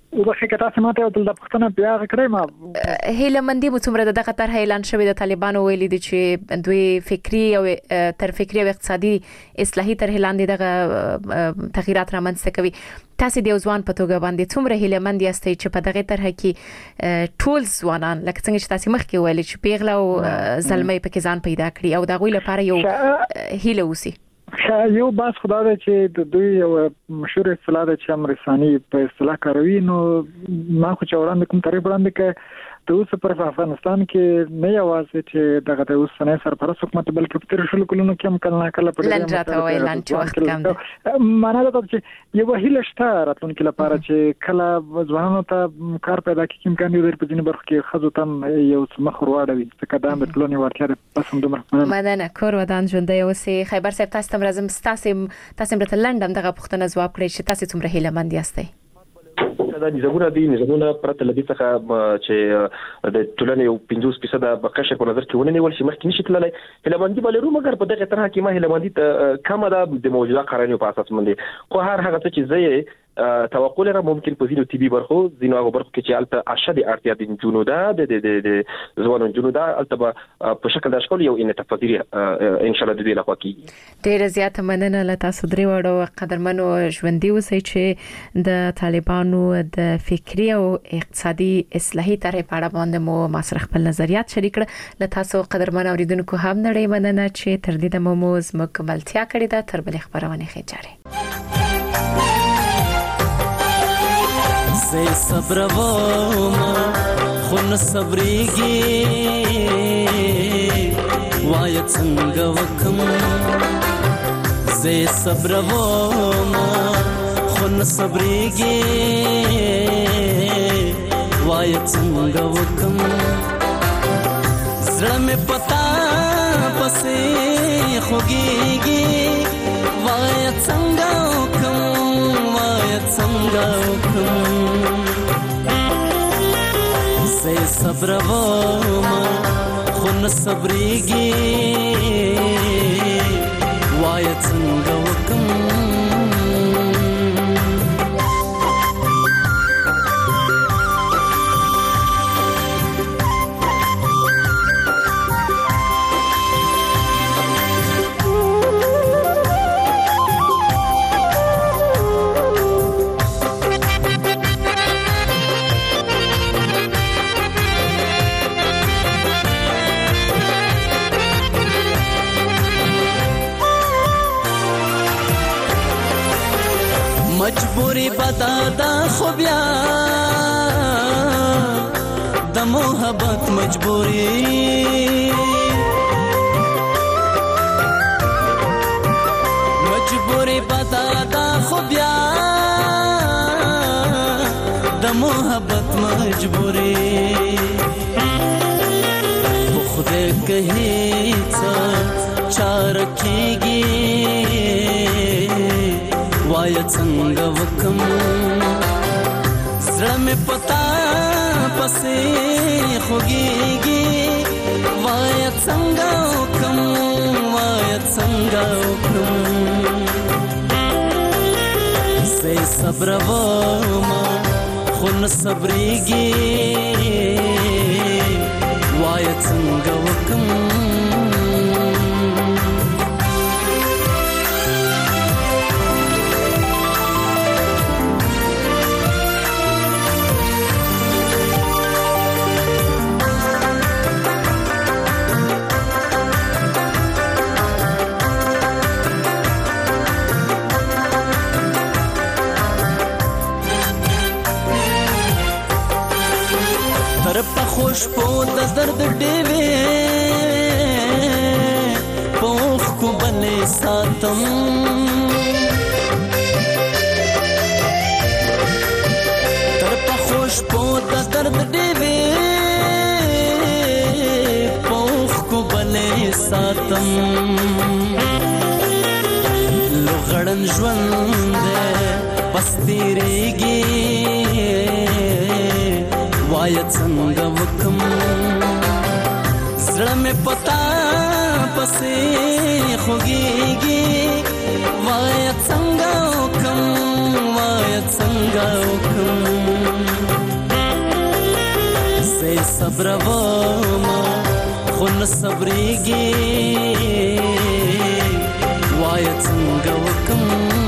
او د حقیقت سماته او د پښتنه بیا کړی ما هیله مندي مو څومره دغه طرح اعلان شوی د طالبانو ویلي دي چې دوی فکری او تر فکری او اقتصادي اصلاحي طرح لاندې دغه تغیرات رامنځته کوي. تاسو د ځوان په توګه باندې څومره هیله مند یاستئ چې په دغه طرح کې ټول ځوانان لکه څنګه چې تاسو مخکې ویل چې پیغله او زلمې پکې ځان پیدا کړي او دغه لپاره یو هیله وسی؟ یو باس خدای دې چې د دوی یو مشهور اصطلاح ده چې امرسانی په اصطلاح کاروي. نو ما خو چې وړاندې کوم تعریف وړاندې کې د اوس پر افغانستان کې نه یوازې چې دغه د اوسنۍ سرپرست حکومت بلکې په تیر شلو کلونو کې هم کله کله په لنډ راته وایي لنډ وخت کم ده. معنا دا چې یو هیله شته راتلونکي لپاره چې کله ځوانانو ته کار پیدا کړي امکان دی په ځینې برخو کې خزو تم یو مخ ورواړوي ځکه دا د ټولنې ورتیا ده. پس هم دومره مننه کور ودان ژوندۍ اوسئ. خیبر صاحب تاسو ته راځم تاسو تاسو مرته لنډم دغه پوښتنه ځواب کړئ چې تاسو څومره هیله مند یاستئ؟ دا نظامونه دي نظامونه پرته لدی څخه چې د ټولنې یو پنځوس فیصد بقشه په نظر کې ونیول شي مخکې نشي تللی. هلمندي بلرو مګر په دغه طرح کې ما هلمندي کم ده د موجوده قوانینو په اساس باندې خو هر هغه څه چې زه توقع لرم ممکن په ځینو طبي برخو ځینو هغه برخو کې چې البته اشد اړتیا د جنونو ده د د د ځوانو جنونو ده البته په شکل د اشکال یو انعطاف پذیری ان شاء الله د دې لخوا کیږي. ډیر زیات مننه له تاسو درې وړو قدرمنو ژوندۍ اوسئ چې د طالبانو د فکری او اقتصادي اصلاحي طرح په اړه باندې مو ما سره خپل نظریات شریک کړل. له تاسو قدرمن اوریدونکو هم نړۍ مننه چې تر دې د موموز مکملتیا کړې ده. تر بلې خبرونه خېجاره زه صبر وما خون صبرېږي وای څنګه وکم زه صبر وما خون صبرېږي وای څنګه وکم زړه مې پتا پسې خوږيږي وای څنګه وکم وای څنګه وکم زه صبر وما خون صبرېږي وای څنګه وکم مجبوری بدادا خو بیا د محبت مجبوری مجبوری بدادا خو بیا د محبت مجبوری خدای کہی څه چار کیږي وای څنګه وکم زړه مې پتا پسې خوږيږي وای څنګه وکم وای څنګه وکم زه صبر وما خون صبرېږي وای څنګه وکم خوش په د درد ډېوې پوخ کو بلې ساتم تر په خوش په د درد ډېوې پوخ کو بلې ساتم لغړن ژوند بس تیریږي وای څنګه وکم زړه مې پتا پسې خوږيږي وای څنګه وکم وای څنګه وکم صبر وما خو نه صبرېږي وایه څنګه وکم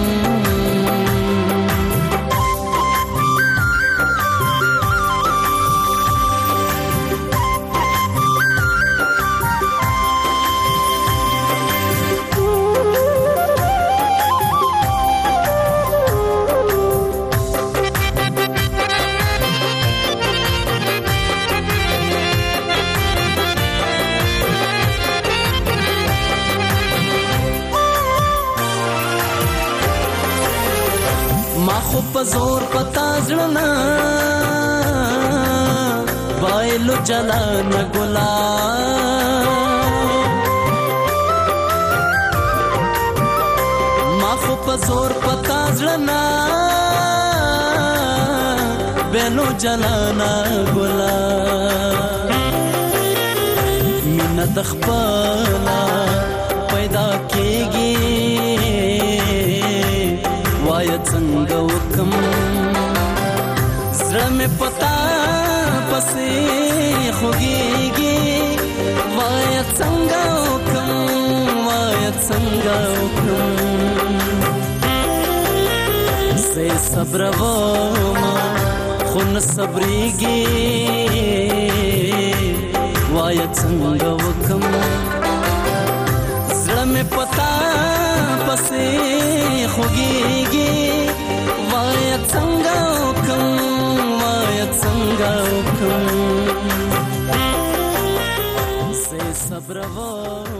خو په زور پتا زړه بایلو جلان ګلا ما خو په زور پتا زړه بایلو جلان ګلا مینه د خپل پیدا کېږي وایه څنګه وکم زړه مې پتا پسې خوږېږي وایه څنګه وکم وایه څنګه وکم زه صبرومه خو نه صبرېږي وایه څنګه وکم زړه مې پتا پسې خوږېږي وایه څنګه وکم وایه څنګه وکم زه صبروم